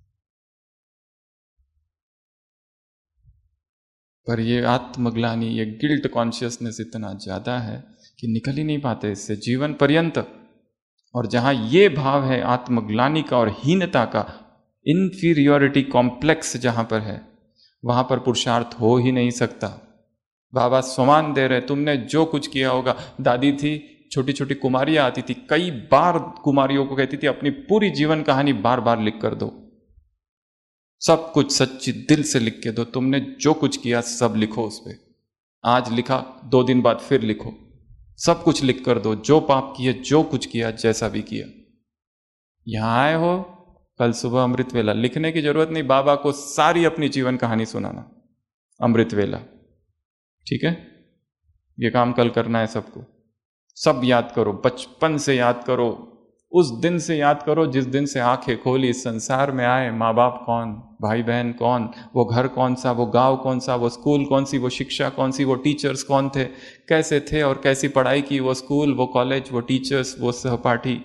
पर ये आत्मग्लानि, ये गिल्ट कॉन्शियसनेस इतना ज्यादा है कि निकल ही नहीं पाते इससे जीवन पर्यंत। और जहां ये भाव है आत्मग्लानि का और हीनता का, इंफीरियोरिटी कॉम्प्लेक्स जहां पर है, वहां पर पुरुषार्थ हो ही नहीं सकता। बाबा सम्मान दे रहे, तुमने जो कुछ किया होगा। दादी थी, छोटी छोटी कुमारियां आती थी, कई बार कुमारियों को कहती थी अपनी पूरी जीवन कहानी बार बार लिख कर दो, सब कुछ सच्ची दिल से लिख के दो, तुमने जो कुछ किया सब लिखो उस पे। आज लिखा, 2 दिन बाद फिर लिखो, सब कुछ लिख कर दो, जो पाप किए, जो कुछ किया, जैसा भी किया। यहां आए हो, कल सुबह अमृत वेला, लिखने की जरूरत नहीं, बाबा को सारी अपनी जीवन कहानी सुनाना, अमृत वेला, ठीक है। ये काम कल करना है सबको। सब याद करो, बचपन से याद करो, उस दिन से याद करो जिस दिन से आंखें खोली, इस संसार में आए। माँ बाप कौन, भाई बहन कौन, वो घर कौन सा, वो गांव कौन सा, वो स्कूल कौन सी, वो शिक्षा कौन सी, वो टीचर्स कौन थे, कैसे थे और कैसी पढ़ाई की, वो स्कूल, वो कॉलेज, वो टीचर्स, वो सहपाठी,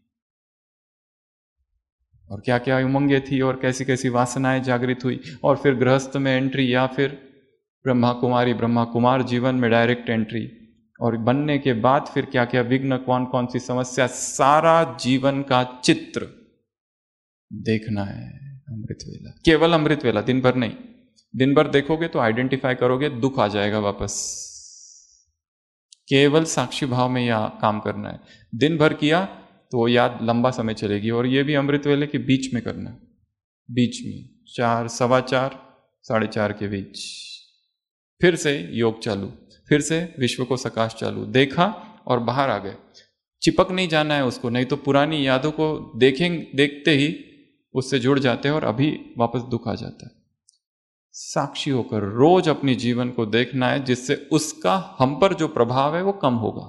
और क्या क्या उमंगें थी और कैसी कैसी वासनाएं जागृत हुई। और फिर गृहस्थ में एंट्री, या फिर ब्रह्मा कुमारी ब्रह्मा कुमार जीवन में डायरेक्ट एंट्री, और बनने के बाद फिर क्या क्या विघ्न, कौन कौन सी समस्या, सारा जीवन का चित्र देखना है अमृत वेला। केवल अमृत वेला, दिन भर नहीं। दिन भर देखोगे तो आइडेंटिफाई करोगे, दुख आ जाएगा वापस। केवल साक्षी भाव में यह काम करना है। दिन भर किया तो वो याद लंबा समय चलेगी। और ये भी अमृत वेले के बीच में करना, बीच में 4, 4:15, 4:30 के बीच फिर से योग चालू, फिर से विश्व को सकाश चालू, देखा और बाहर आ गए। चिपक नहीं जाना है उसको, नहीं तो पुरानी यादों को देखते ही उससे जुड़ जाते हैं और अभी वापस दुख आ जाता है। साक्षी होकर रोज अपनी जीवन को देखना है, जिससे उसका हम पर जो प्रभाव है वो कम होगा।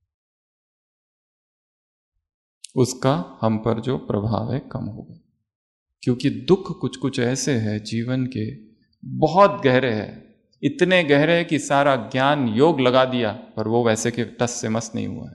उसका हम पर जो प्रभाव है कम होगा, क्योंकि दुख कुछ कुछ ऐसे है जीवन के, बहुत गहरे हैं, इतने गहरे कि सारा ज्ञान योग लगा दिया पर वो वैसे के टस से मस नहीं हुआ है।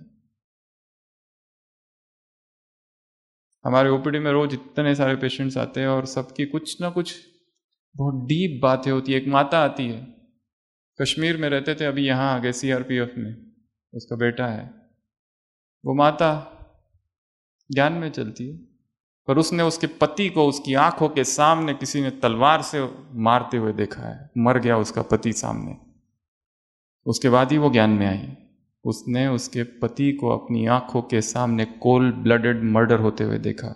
हमारे ओपीडी में रोज इतने सारे पेशेंट्स आते हैं और सबकी कुछ ना कुछ बहुत डीप बातें होती है। एक माता आती है, कश्मीर में रहते थे, अभी यहाँ आ गए सीआरपीएफ में, उसका बेटा है। वो माता ज्ञान में चलती है, पर उसने उसके पति को उसकी आंखों के सामने किसी ने तलवार से मारते हुए देखा है, मर गया उसका पति सामने। उसके बाद ही वो ज्ञान में आई। उसने उसके पति को अपनी आंखों के सामने कोल्ड ब्लडेड मर्डर होते हुए देखा।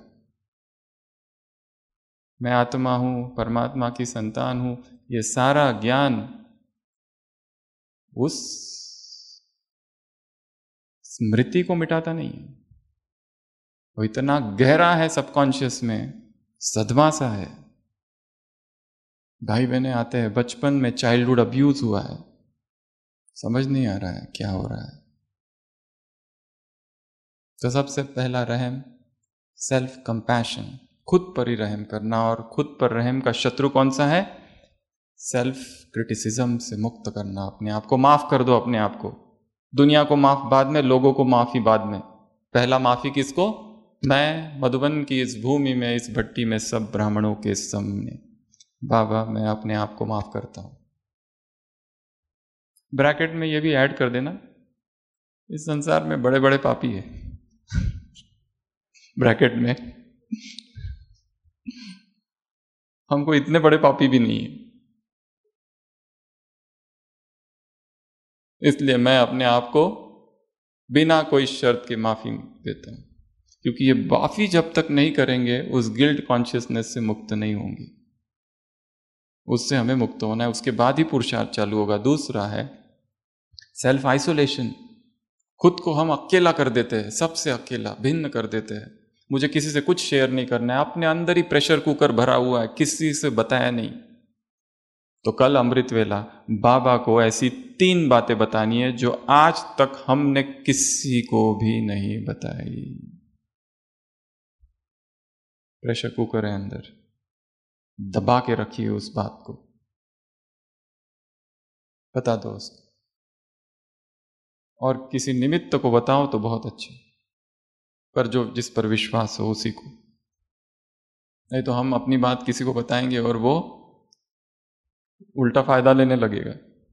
मैं आत्मा हूं, परमात्मा की संतान हूं, ये सारा ज्ञान उस स्मृति को मिटाता नहीं है। वो इतना गहरा है सबकॉन्शियस में, सदमा सा है। भाई बहने आते हैं, बचपन में चाइल्डहुड अब्यूज हुआ है, समझ नहीं आ रहा है क्या हो रहा है। तो सबसे पहला रहम सेल्फ कंपैशन, खुद पर ही रहम करना। और खुद पर रहम का शत्रु कौन सा है? सेल्फ क्रिटिसिज्म से मुक्त करना। अपने आप को माफ कर दो, अपने आप को। दुनिया को माफ बाद में, लोगों को माफी बाद में। पहला माफी किसको? मैं मधुबन की इस भूमि में, इस भट्टी में, सब ब्राह्मणों के सामने, बाबा मैं अपने आप को माफ करता हूं। ब्रैकेट में ये भी ऐड कर देना, इस संसार में बड़े बड़े पापी है ब्रैकेट में। हमको इतने बड़े पापी भी नहीं है, इसलिए मैं अपने आप को बिना कोई शर्त के माफी देता हूं। क्योंकि ये माफी जब तक नहीं करेंगे, उस गिल्ट कॉन्शियसनेस से मुक्त नहीं होंगे। उससे हमें मुक्त होना है, उसके बाद ही पुरुषार्थ चालू होगा। दूसरा है सेल्फ आइसोलेशन। खुद को हम अकेला कर देते हैं, सबसे अकेला, भिन्न कर देते हैं। मुझे किसी से कुछ शेयर नहीं करना है, अपने अंदर ही प्रेशर कुकर भरा हुआ है, किसी से बताया नहीं। तो कल अमृत वेला बाबा को ऐसी 3 बातें बतानी है जो आज तक हमने किसी को भी नहीं बताई। प्रेशर कुकर है अंदर, दबा के रखिए उस बात को, बता दो उसको। और किसी निमित्त को बताओ तो बहुत अच्छे, पर जो जिस पर विश्वास हो उसी को। नहीं तो हम अपनी बात किसी को बताएंगे और वो उल्टा फायदा लेने लगेगा।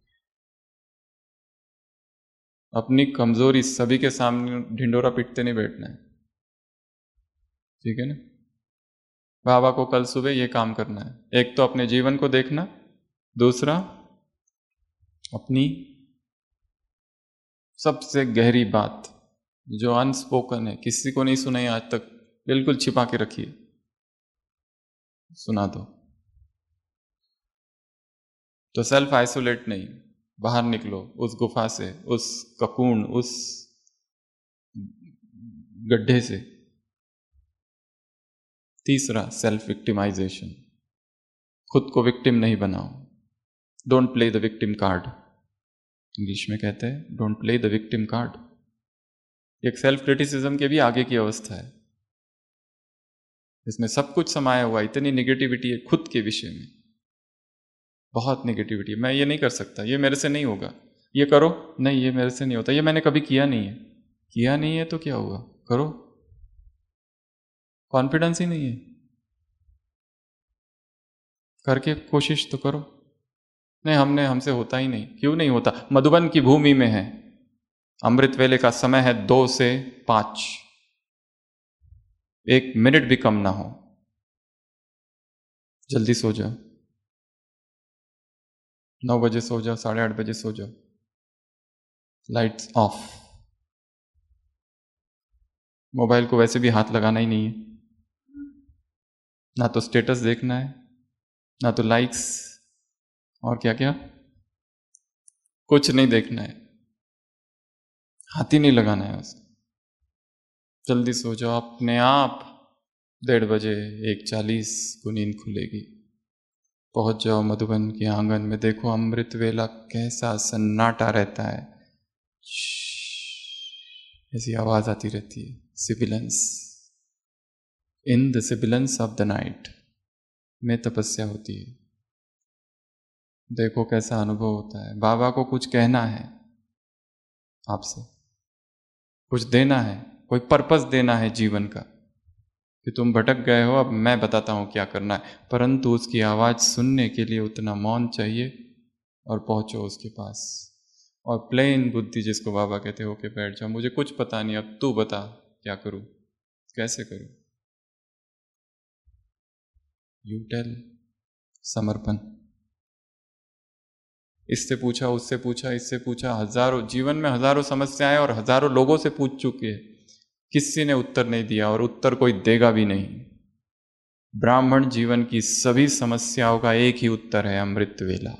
अपनी कमजोरी सभी के सामने ढिंडोरा पीटते नहीं बैठना है, ठीक है ना। बाबा को कल सुबह ये काम करना है, एक तो अपने जीवन को देखना, दूसरा अपनी सबसे गहरी बात जो अनस्पोकन है, किसी को नहीं सुनाई आज तक, बिल्कुल छिपा के रखिए, सुना दो। तो सेल्फ आइसोलेट नहीं, बाहर निकलो उस गुफा से, उस ककून, उस गड्ढे से। तीसरा सेल्फ विक्टिमाइजेशन, खुद को विक्टिम नहीं बनाओ। Don't play the victim card, English में कहते हैं don't play the victim card. एक सेल्फ क्रिटिसिज्म के भी आगे की अवस्था है, इसमें सब कुछ समाया हुआ, इतनी निगेटिविटी है खुद के विषय में, बहुत निगेटिविटी है। मैं ये नहीं कर सकता, ये मेरे से नहीं होगा, ये करो, नहीं ये मेरे से नहीं होता, ये मैंने कभी किया नहीं है। किया नहीं है तो क्या हुआ, करो, कॉन्फिडेंस ही नहीं है, करके कोशिश तो करो। नहीं हमसे होता ही नहीं, क्यों नहीं होता? मधुबन की भूमि में है, अमृत वेले का समय है 2 से 5, 1 मिनट भी कम ना हो। जल्दी सो जाओ, 9 बजे सो जाओ, 8:30 बजे सो जाओ, लाइट्स ऑफ। मोबाइल को वैसे भी हाथ लगाना ही नहीं है, ना तो स्टेटस देखना है, ना तो लाइक्स, और क्या क्या, कुछ नहीं देखना है, हाथ ही नहीं लगाना है उसको। जल्दी सो जाओ, अपने आप 1:30 बजे 1:40 को नींद खुलेगी। पहुंच जाओ मधुबन के आंगन में, देखो अमृत वेला कैसा सन्नाटा रहता है, ऐसी आवाज आती रहती है, sibilance, in the sibilance of the night में तपस्या होती है। देखो कैसा अनुभव होता है। बाबा को कुछ कहना है आपसे, कुछ देना है, कोई पर्पस देना है जीवन का, कि तुम भटक गए हो, अब मैं बताता हूं क्या करना है। परंतु उसकी आवाज सुनने के लिए उतना मौन चाहिए, और पहुंचो उसके पास। और प्लेन बुद्धि जिसको बाबा कहते हो के बैठ जाओ, मुझे कुछ पता नहीं, अब तू बता क्या करूं, कैसे करूं। यू टेल, समर्पण। इससे पूछा, उससे पूछा, इससे पूछा, हजारों, जीवन में हजारों समस्याएं और हजारों लोगों से पूछ चुके हैं, किसी ने उत्तर नहीं दिया और उत्तर कोई देगा भी नहीं। ब्राह्मण जीवन की सभी समस्याओं का एक ही उत्तर है, अमृत वेला।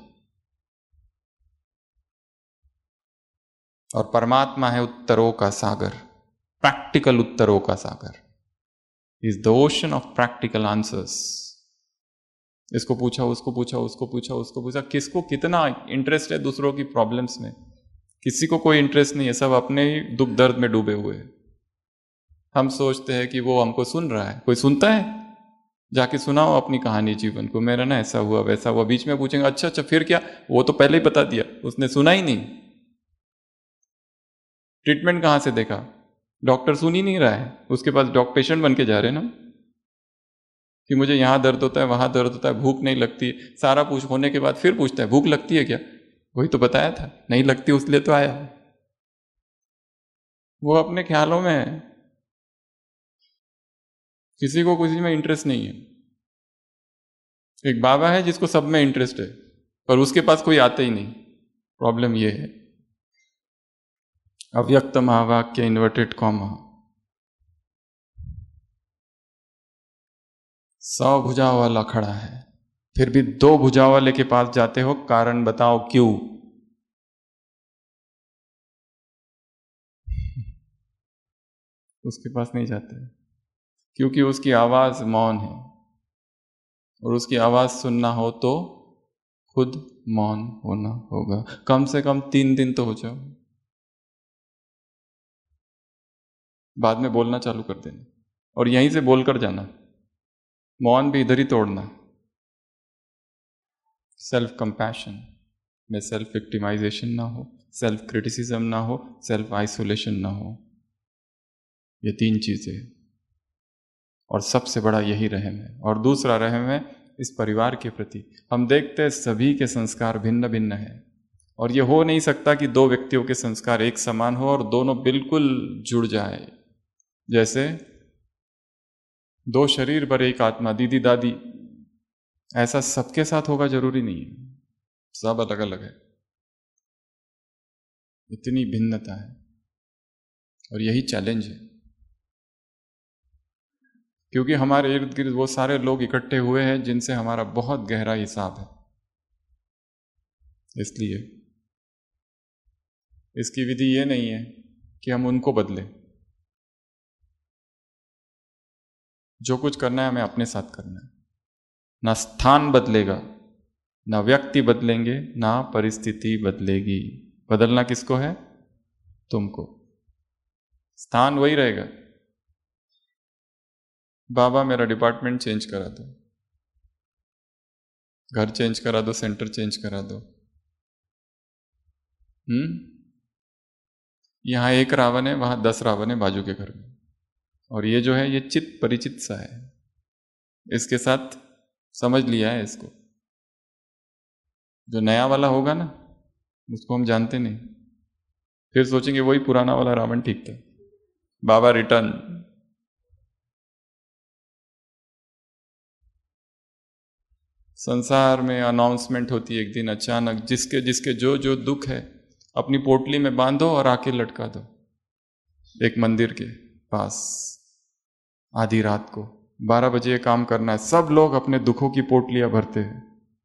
और परमात्मा है उत्तरों का सागर, प्रैक्टिकल उत्तरों का सागर, is the ocean of practical answers. इसको पूछा, उसको पूछा, उसको पूछा, उसको पूछा, किसको कितना इंटरेस्ट है दूसरों की प्रॉब्लम्स में? किसी को कोई इंटरेस्ट नहीं है, सब अपने ही दुख दर्द में डूबे हुए हैं। हम सोचते हैं कि वो हमको सुन रहा है, कोई सुनता है? जाके सुनाओ अपनी कहानी जीवन को, मेरा ना ऐसा हुआ वैसा हुआ। बीच में पूछेंगे अच्छा अच्छा फिर क्या, वो तो पहले ही बता दिया, उसने सुना ही नहीं। ट्रीटमेंट कहां से देखा? डॉक्टर सुन ही नहीं रहा है, उसके पास पेशेंट बन के जा रहे हैं ना, कि मुझे यहां दर्द होता है, वहां दर्द होता है, भूख नहीं लगती। सारा पूछ होने के बाद फिर पूछता है भूख लगती है क्या? वही तो बताया था, नहीं लगती उसलिए तो आया। वो अपने ख्यालों में है, किसी को किसी में इंटरेस्ट नहीं है। एक बाबा है जिसको सब में इंटरेस्ट है, पर उसके पास कोई आता ही नहीं। प्रॉब्लम ये है। अव्यक्त महावाक्य इन्वर्टेड कॉमा, 100 भुजाओं वाला खड़ा है, फिर भी 2 भुजाओं वाले के पास जाते हो, कारण बताओ क्यों? उसके पास नहीं जाते। क्योंकि उसकी आवाज मौन है, और उसकी आवाज सुनना हो तो खुद मौन होना होगा। कम से कम 3 दिन तो हो जाओ, बाद में बोलना चालू कर देना, और यहीं से बोलकर जाना। मौन भी इधर ही तोड़ना। सेल्फ कंपैशन में सेल्फ विक्टिमाइजेशन ना हो, सेल्फ क्रिटिसिज्म ना हो, सेल्फ आइसोलेशन ना हो। ये 3 चीजें, और सबसे बड़ा यही रहम है। और दूसरा रहम है इस परिवार के प्रति। हम देखते हैं सभी के संस्कार भिन्न भिन्न हैं, और ये हो नहीं सकता कि 2 व्यक्तियों के संस्कार एक समान हो और दोनों बिल्कुल जुड़ जाए। जैसे 2 शरीर पर एक आत्मा, दीदी दादी, ऐसा सबके साथ होगा जरूरी नहीं है, सब अलग अलग है। इतनी भिन्नता है, और यही चैलेंज है, क्योंकि हमारे इर्द गिर्द वो सारे लोग इकट्ठे हुए हैं जिनसे हमारा बहुत गहरा हिसाब है। इसलिए इसकी विधि ये नहीं है कि हम उनको बदलें। जो कुछ करना है हमें अपने साथ करना है। ना स्थान बदलेगा, ना व्यक्ति बदलेंगे, ना परिस्थिति बदलेगी। बदलना किसको है? तुमको। स्थान वही रहेगा। बाबा मेरा डिपार्टमेंट चेंज करा दो, घर चेंज करा दो, सेंटर चेंज करा दो। यहां एक रावण है, वहां 10 रावण है बाजू के घर में, और ये जो है ये चित परिचित सा है, इसके साथ समझ लिया है इसको। जो नया वाला होगा ना, उसको हम जानते नहीं, फिर सोचेंगे वही पुराना वाला रावण ठीक था। बाबा रिटर्न। संसार में अनाउंसमेंट होती है एक दिन अचानक, जिसके जिसके जो जो दुख है अपनी पोटली में बांधो और आके लटका दो एक मंदिर के पास। आधी रात को 12 बजे ये काम करना है। सब लोग अपने दुखों की पोटलियां भरते हैं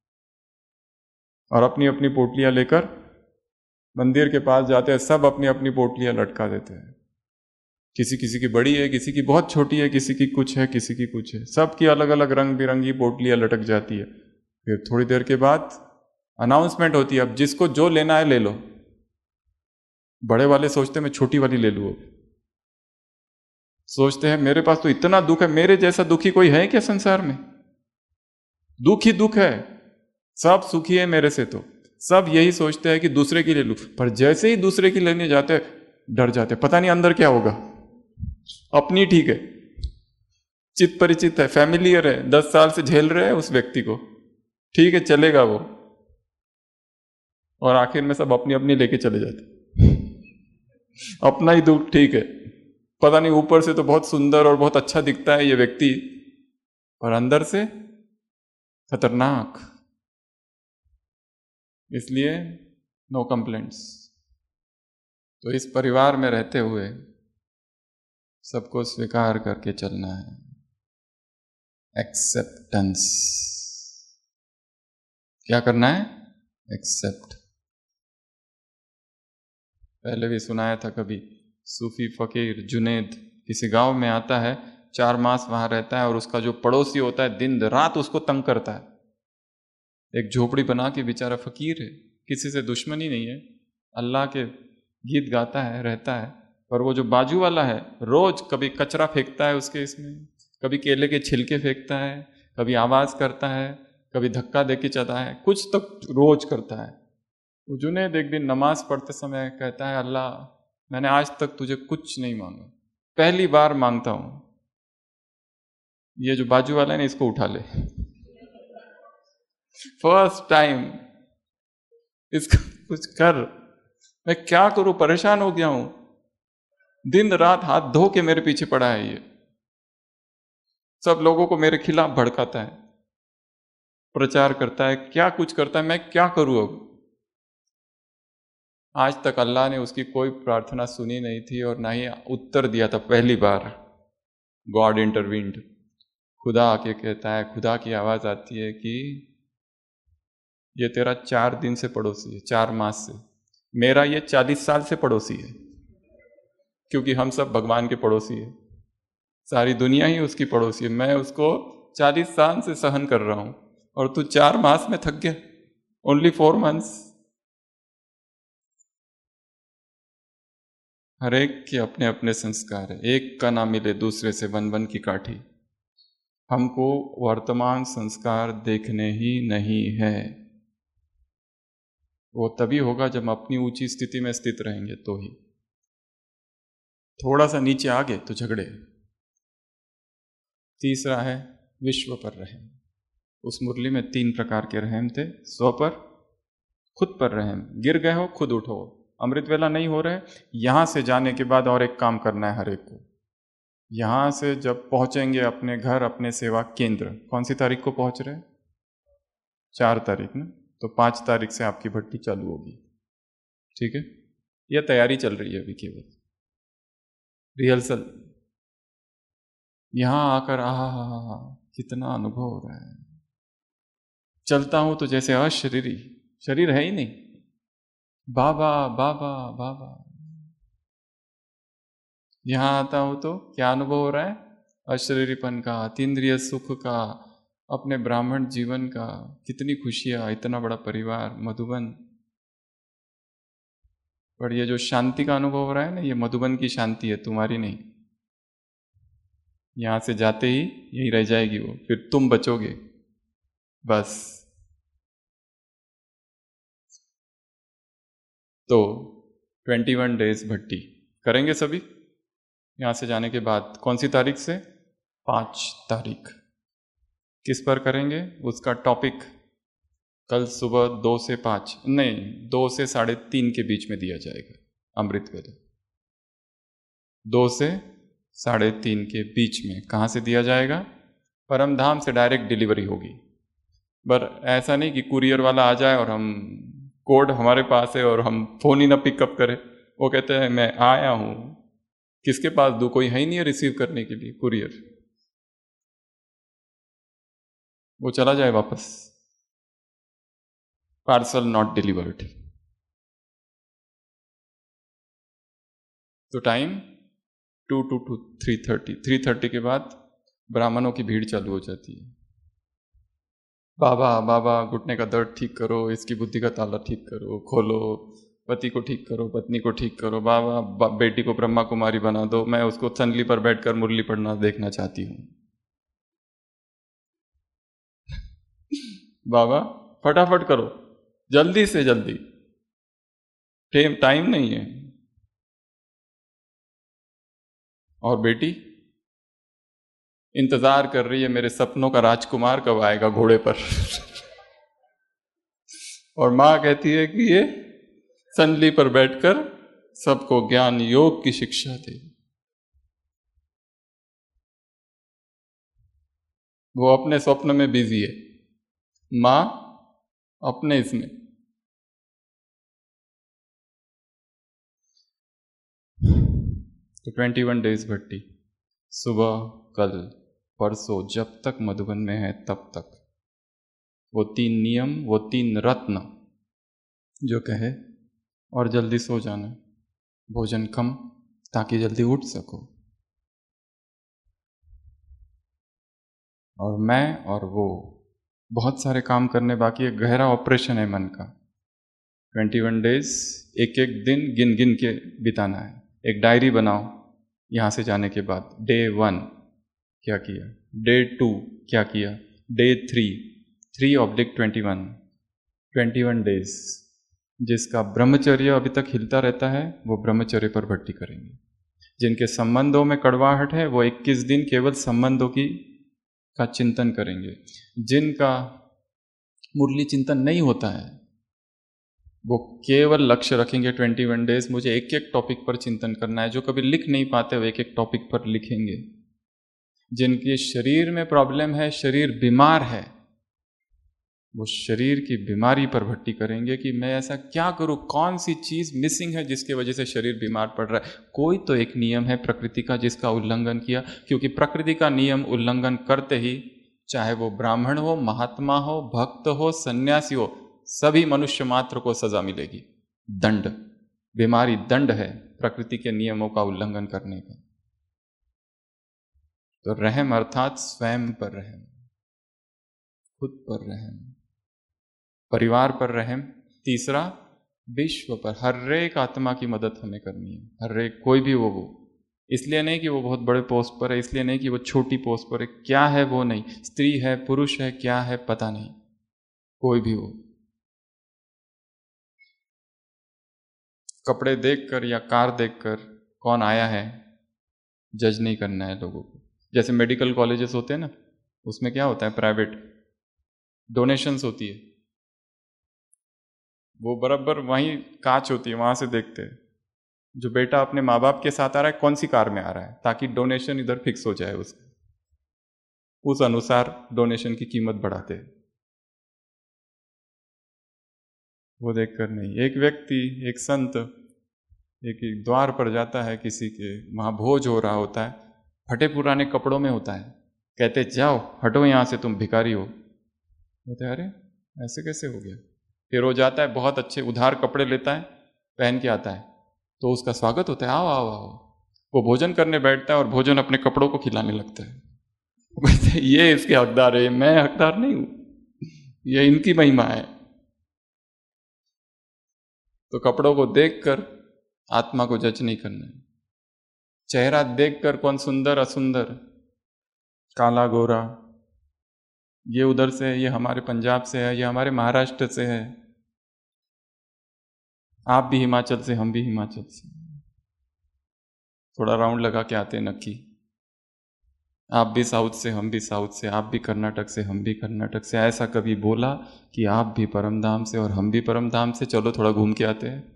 और अपनी अपनी पोटलियां लेकर मंदिर के पास जाते हैं। सब अपनी अपनी पोटलियां लटका देते हैं। किसी किसी की बड़ी है, किसी की बहुत छोटी है, किसी की कुछ है, किसी की कुछ है। सबकी अलग अलग रंग बिरंगी पोटलियां लटक जाती है। फिर थोड़ी देर के बाद अनाउंसमेंट होती है, अब जिसको जो लेना है ले लो। बड़े वाले सोचते हैं मैं छोटी वाली ले लूँ, सोचते हैं मेरे पास तो इतना दुख है, मेरे जैसा दुखी कोई है क्या संसार में? दुख ही दुख है, सब सुखी है मेरे से। तो सब यही सोचते हैं कि दूसरे की ले लूं, पर जैसे ही दूसरे की लेने जाते डर जाते, पता नहीं अंदर क्या होगा। अपनी ठीक है, चित परिचित है, फैमिलियर है, 10 साल से झेल रहे हैं उस व्यक्ति को, ठीक है चलेगा वो, और आखिर में सब अपनी अपनी लेके चले जाते। अपना ही दुख ठीक है, पता नहीं ऊपर से तो बहुत सुंदर और बहुत अच्छा दिखता है ये व्यक्ति, और अंदर से खतरनाक। इसलिए नो कंप्लेंट्स। तो इस परिवार में रहते हुए सबको स्वीकार करके चलना है। एक्सेप्टेंस। क्या करना है? एक्सेप्ट। पहले भी सुनाया था कभी, सूफी फकीर जुनेद किसी गांव में आता है, 4 मास वहां रहता है, और उसका जो पड़ोसी होता है दिन रात उसको तंग करता है। एक झोपड़ी बना के, बेचारा फकीर है, किसी से दुश्मनी नहीं है, अल्लाह के गीत गाता है, रहता है। पर वो जो बाजू वाला है रोज कभी कचरा फेंकता है उसके इसमें, कभी केले के छिलके फेंकता है, कभी आवाज करता है, कभी धक्का देके चलता है, कुछ तो रोज करता है। जुनेद एक दिन नमाज पढ़ते समय कहता है, अल्लाह मैंने आज तक तुझे कुछ नहीं मांगा, पहली बार मांगता हूं, ये जो बाजू वाला है ना इसको उठा ले। फर्स्ट टाइम इसका कुछ कर। मैं क्या करूं, परेशान हो गया हूं, दिन रात हाथ धो के मेरे पीछे पड़ा है ये, सब लोगों को मेरे खिलाफ भड़काता है, प्रचार करता है, क्या कुछ करता है, मैं क्या करूं अब। आज तक अल्लाह ने उसकी कोई प्रार्थना सुनी नहीं थी और ना ही उत्तर दिया था। पहली बार गॉड इंटरवीन्ड। खुदा आके कहता है, खुदा की आवाज आती है कि ये तेरा 4 दिन से पड़ोसी है, 4 मास से। मेरा ये 40 साल से पड़ोसी है, क्योंकि हम सब भगवान के पड़ोसी है। सारी दुनिया ही उसकी पड़ोसी है। मैं उसको 40 साल से सहन कर रहा हूं और तू 4 मास में थक गया। Only 4 months. हर एक के अपने अपने संस्कार है। एक का ना मिले दूसरे से वन वन की काठी। हमको वर्तमान संस्कार देखने ही नहीं है। वो तभी होगा जब हम अपनी ऊंची स्थिति में स्थित रहेंगे तो ही। थोड़ा सा नीचे आ गए तो झगड़े। तीसरा है विश्व पर रहम। उस मुरली में 3 प्रकार के रहम थे। स्व पर, खुद पर रहम। गिर गए हो खुद उठो। अमृत वेला नहीं हो रहे, यहां से जाने के बाद और एक काम करना है हर एक को। यहां से जब पहुंचेंगे अपने घर, अपने सेवा केंद्र, कौन सी तारीख को पहुंच रहे हैं? 4 तारीख ना। तो 5 तारीख से आपकी भट्टी चालू होगी। ठीक है, यह तैयारी चल रही है अभी, केवल रिहर्सल। यहां आकर आहा कितना अनुभव हो रहा है। चलता हूं तो जैसे अशरीरी, शरीर है ही नहीं। बाबा बाबा बाबा। यहां आता हूं तो क्या अनुभव हो रहा है? अशरीरीपन का, अतीन्द्रिय सुख का, अपने ब्राह्मण जीवन का। कितनी खुशियां, इतना बड़ा परिवार, मधुबन। पर ये जो शांति का अनुभव हो रहा है ना, ये मधुबन की शांति है, तुम्हारी नहीं। यहां से जाते ही यही रह जाएगी वो, फिर तुम बचोगे बस। तो 21 डेज भट्टी करेंगे सभी। यहां से जाने के बाद कौन सी तारीख से? 5 तारीख। किस पर करेंगे? उसका टॉपिक कल सुबह 2 से 5 नहीं, 2 से 3:30 के बीच में दिया जाएगा। अमृत वेला 2 से 3:30 के बीच में। कहाँ से दिया जाएगा? परमधाम से डायरेक्ट डिलीवरी होगी। पर ऐसा नहीं कि कुरियर वाला आ जाए और हम कोड हमारे पास है और हम फोन ही ना पिकअप करें। वो कहते हैं मैं आया हूं, किसके पास दूं? कोई है ही नहीं रिसीव करने के लिए कुरियर। वो चला जाए वापस, पार्सल नॉट डिलीवर्ड। तो टाइम 2 to 3:30। 3:30 के बाद ब्राह्मणों की भीड़ चालू हो जाती है। बाबा बाबा, घुटने का दर्द ठीक करो, इसकी बुद्धि का ताला ठीक करो, खोलो, पति को ठीक करो, पत्नी को ठीक करो, बाबा बेटी को ब्रह्मा कुमारी बना दो, मैं उसको संदली पर बैठकर मुरली पढ़ना देखना चाहती हूँ। बाबा फटाफट करो, जल्दी से जल्दी, टाइम नहीं है। और बेटी इंतजार कर रही है, मेरे सपनों का राजकुमार कब आएगा घोड़े पर। और मां कहती है कि ये संदली पर बैठकर सबको ज्ञान योग की शिक्षा दे। वो अपने स्वप्न में बिजी है, मां अपने इसमें। तो 21 डेज भट्टी, सुबह, कल, परसों, जब तक मधुबन में है तब तक। वो 3 नियम, वो 3 रत्न जो कहे। और जल्दी सो जाना, भोजन कम, ताकि जल्दी उठ सको। और मैं और वो बहुत सारे काम करने बाकी है। गहरा ऑपरेशन है मन का। 21 डेज एक एक दिन गिन गिन के बिताना है। एक डायरी बनाओ। यहाँ से जाने के बाद डे 1 क्या किया, डे 2 क्या किया, डे 3/21 21 डेज। जिसका ब्रह्मचर्य अभी तक हिलता रहता है वो ब्रह्मचर्य पर भट्टी करेंगे। जिनके संबंधों में कड़वाहट है वो 21 दिन केवल संबंधों का चिंतन करेंगे। जिनका मुरली चिंतन नहीं होता है वो केवल लक्ष्य रखेंगे 21 डेज मुझे एक एक टॉपिक पर चिंतन करना है। जो कभी लिख नहीं पाते वो एक एक टॉपिक पर लिखेंगे। जिनके शरीर में प्रॉब्लम है, शरीर बीमार है, वो शरीर की बीमारी पर भट्टी करेंगे कि मैं ऐसा क्या करूं, कौन सी चीज मिसिंग है जिसके वजह से शरीर बीमार पड़ रहा है। कोई तो एक नियम है प्रकृति का जिसका उल्लंघन किया, क्योंकि प्रकृति का नियम उल्लंघन करते ही चाहे वो ब्राह्मण हो, महात्मा हो, भक्त हो, सन्यासी हो, सभी मनुष्य मात्र को सजा मिलेगी। दंड, बीमारी दंड है प्रकृति के नियमों का उल्लंघन करने का। तो रहम अर्थात स्वयं पर रहम, खुद पर रहम, परिवार पर रहम। तीसरा, विश्व पर, हर एक आत्मा की मदद हमें करनी है, हर एक, कोई भी वो इसलिए नहीं कि वो बहुत बड़े पोस्ट पर है, इसलिए नहीं कि वो छोटी पोस्ट पर है, क्या है वो नहीं, स्त्री है पुरुष है क्या है पता नहीं, कोई भी हो। कपड़े देखकर या कार देखकर कौन आया है जज नहीं करना है लोगों को। जैसे मेडिकल कॉलेजेस होते हैं ना, उसमें क्या होता है, प्राइवेट डोनेशंस होती है, वो बराबर वहीं कांच होती है, वहां से देखते हैं जो बेटा अपने माँ बाप के साथ आ रहा है कौन सी कार में आ रहा है, ताकि डोनेशन इधर फिक्स हो जाए, उसका उस अनुसार डोनेशन की कीमत बढ़ाते हैं। वो देखकर नहीं। एक व्यक्ति, एक संत एक द्वार पर जाता है किसी के, वहां भोज हो रहा होता है, फटे पुराने कपड़ों में होता है, कहते जाओ हटो यहां से तुम भिखारी हो। बोलते अरे ऐसे कैसे हो गया। फिर वो जाता है, बहुत अच्छे उधार कपड़े लेता है, पहन के आता है, तो उसका स्वागत होता है, आओ आओ आओ। वो भोजन करने बैठता है और भोजन अपने कपड़ों को खिलाने लगता है। कहते ये इसके हकदार है, मैं हकदार नहीं हूं, ये इनकी महिमा है। तो कपड़ों को देखकर आत्मा को जज नहीं करना है। चेहरा देखकर कौन सुंदर असुंदर, काला गोरा, ये उधर से है, ये हमारे पंजाब से है, ये हमारे महाराष्ट्र से है, आप भी हिमाचल से हम भी हिमाचल से, थोड़ा राउंड लगा के आते हैं नक्की, आप भी साउथ से हम भी साउथ से, आप भी कर्नाटक से हम भी कर्नाटक से। ऐसा कभी बोला कि आप भी परमधाम से और हम भी परमधाम से, चलो थोड़ा घूम के आते हैं।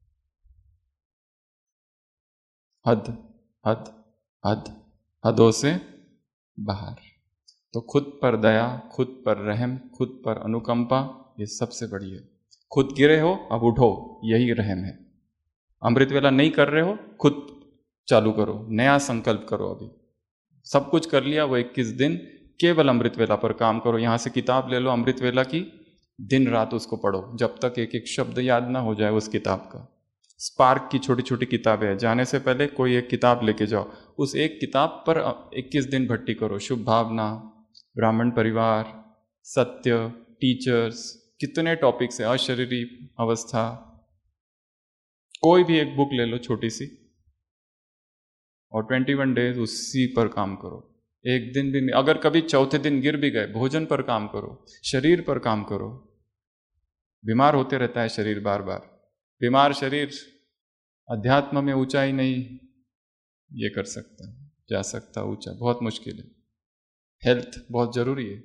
हद हद हद, हदों से बाहर। तो खुद पर दया, खुद पर रहम, खुद पर अनुकंपा, ये सबसे बड़ी है। खुद गिरे हो अब उठो, यही रहम है। अमृत वेला नहीं कर रहे हो, खुद चालू करो, नया संकल्प करो। अभी सब कुछ कर लिया, वो 21 दिन केवल अमृत वेला पर काम करो। यहां से किताब ले लो अमृत वेला की, दिन रात उसको पढ़ो जब तक एक एक शब्द याद ना हो जाए उस किताब का। स्पार्क की छोटी छोटी किताबें हैं, जाने से पहले कोई एक किताब लेके जाओ, उस एक किताब पर 21 दिन भट्टी करो। शुभ भावना, ब्राह्मण परिवार, सत्य, टीचर्स, कितने टॉपिक्स है, अशरीरी अवस्था, कोई भी एक बुक ले लो छोटी सी, और 21 डेज उसी पर काम करो। एक दिन भी, अगर कभी चौथे दिन गिर भी गए, भोजन पर काम करो, शरीर पर काम करो। बीमार होते रहता है शरीर बार बार, बीमार शरीर अध्यात्म में ऊंचाई नहीं ये कर सकता, जा सकता ऊंचा, बहुत मुश्किल है। हेल्थ बहुत जरूरी है,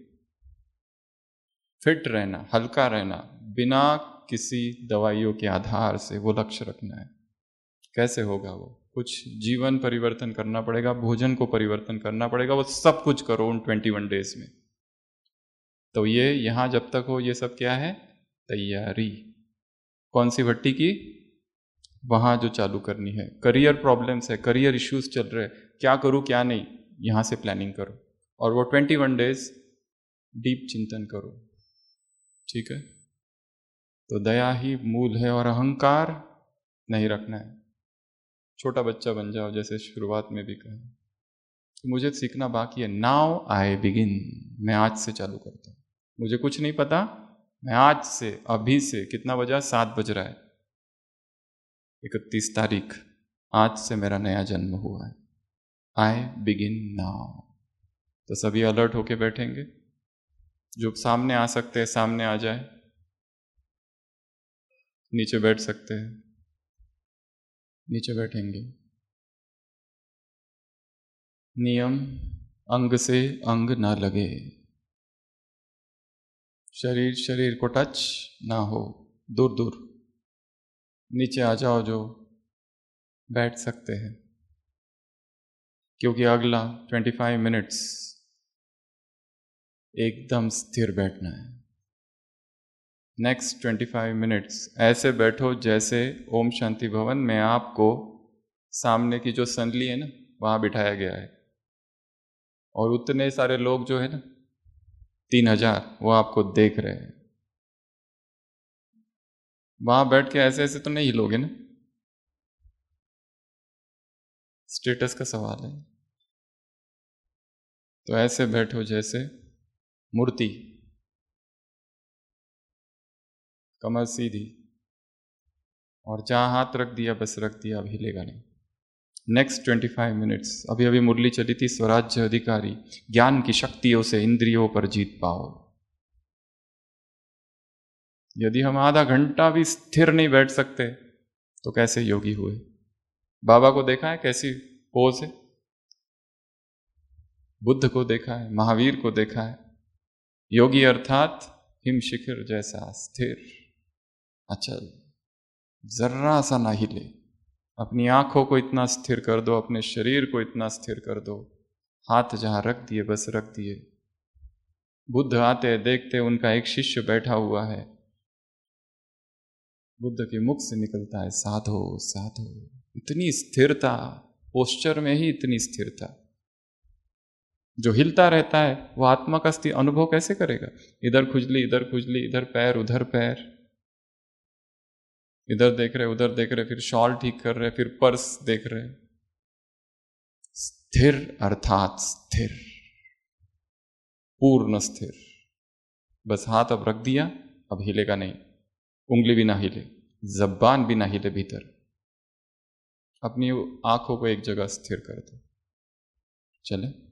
फिट रहना, हल्का रहना, बिना किसी दवाइयों के आधार से वो लक्ष्य रखना है। कैसे होगा वो, कुछ जीवन परिवर्तन करना पड़ेगा, भोजन को परिवर्तन करना पड़ेगा, वो सब कुछ करो उन 21 डेज में। तो ये यहां जब तक हो, ये सब क्या है, तैयारी। कौन सी भट्टी की, वहां जो चालू करनी है। करियर प्रॉब्लम्स है, करियर इश्यूज चल रहे, क्या करूं क्या नहीं, यहां से प्लानिंग करो, और वो 21 डेज डीप चिंतन करो। ठीक है, तो दया ही मूल है, और अहंकार नहीं रखना है। छोटा बच्चा बन जाओ, जैसे शुरुआत में भी कहा, तो मुझे सीखना बाकी है। नाउ आई बिगिन, मैं आज से चालू करता हूं, मुझे कुछ नहीं पता, मैं आज से, अभी से, कितना बजा, 7 बज रहा है, 31 तारीख, आज से मेरा नया जन्म हुआ है। I begin now. तो सभी अलर्ट होके बैठेंगे, जो सामने आ सकते हैं सामने आ जाए, नीचे बैठ सकते हैं नीचे बैठेंगे। नियम, अंग से अंग ना लगे, शरीर शरीर को टच ना हो, दूर दूर। नीचे आ जाओ जो बैठ सकते हैं, क्योंकि अगला 25 मिनट्स एकदम स्थिर बैठना है। नेक्स्ट 25 मिनट्स ऐसे बैठो जैसे ओम शांति भवन में आपको सामने की जो संदली है ना, वहां बिठाया गया है, और उतने सारे लोग जो है ना, 3000, वो आपको देख रहे हैं। वहां बैठ के ऐसे ऐसे तो नहीं हिलोगे ना, स्टेटस का सवाल है। तो ऐसे बैठो जैसे मूर्ति, कमर सीधी, और जहाँ हाथ रख दिया बस रख दिया, अब हिलेगा नहीं। नेक्स्ट 25 मिनट्स, अभी अभी मुरली चली थी, स्वराज्य अधिकारी, ज्ञान की शक्तियों से इंद्रियों पर जीत पाओ। यदि हम आधा घंटा भी स्थिर नहीं बैठ सकते तो कैसे योगी हुए? बाबा को देखा है कैसी पोज है, बुद्ध को देखा है, महावीर को देखा है। योगी अर्थात हिम शिखर जैसा स्थिर, अचल, जर्रा सा ना हिले। अपनी आंखों को इतना स्थिर कर दो, अपने शरीर को इतना स्थिर कर दो, हाथ जहां रख दिए बस रख दिए। बुद्ध आते देखते उनका एक शिष्य बैठा हुआ है, बुद्ध के मुख से निकलता है साधो साधो। इतनी स्थिरता, पोस्चर में ही इतनी स्थिरता। जो हिलता रहता है वो आत्मा का अनुभव कैसे करेगा? इधर खुजली, इधर खुजली, इधर पैर, उधर पैर, इधर देख रहे, उधर देख रहे, फिर शॉल ठीक कर रहे, फिर पर्स देख रहे। स्थिर अर्थात स्थिर, पूर्ण स्थिर। बस हाथ अब रख दिया, अब हिलेगा नहीं, उंगली भी ना हिले, जबान भी ना हिले भीतर। अपनी आंखों को एक जगह स्थिर कर दो। चले।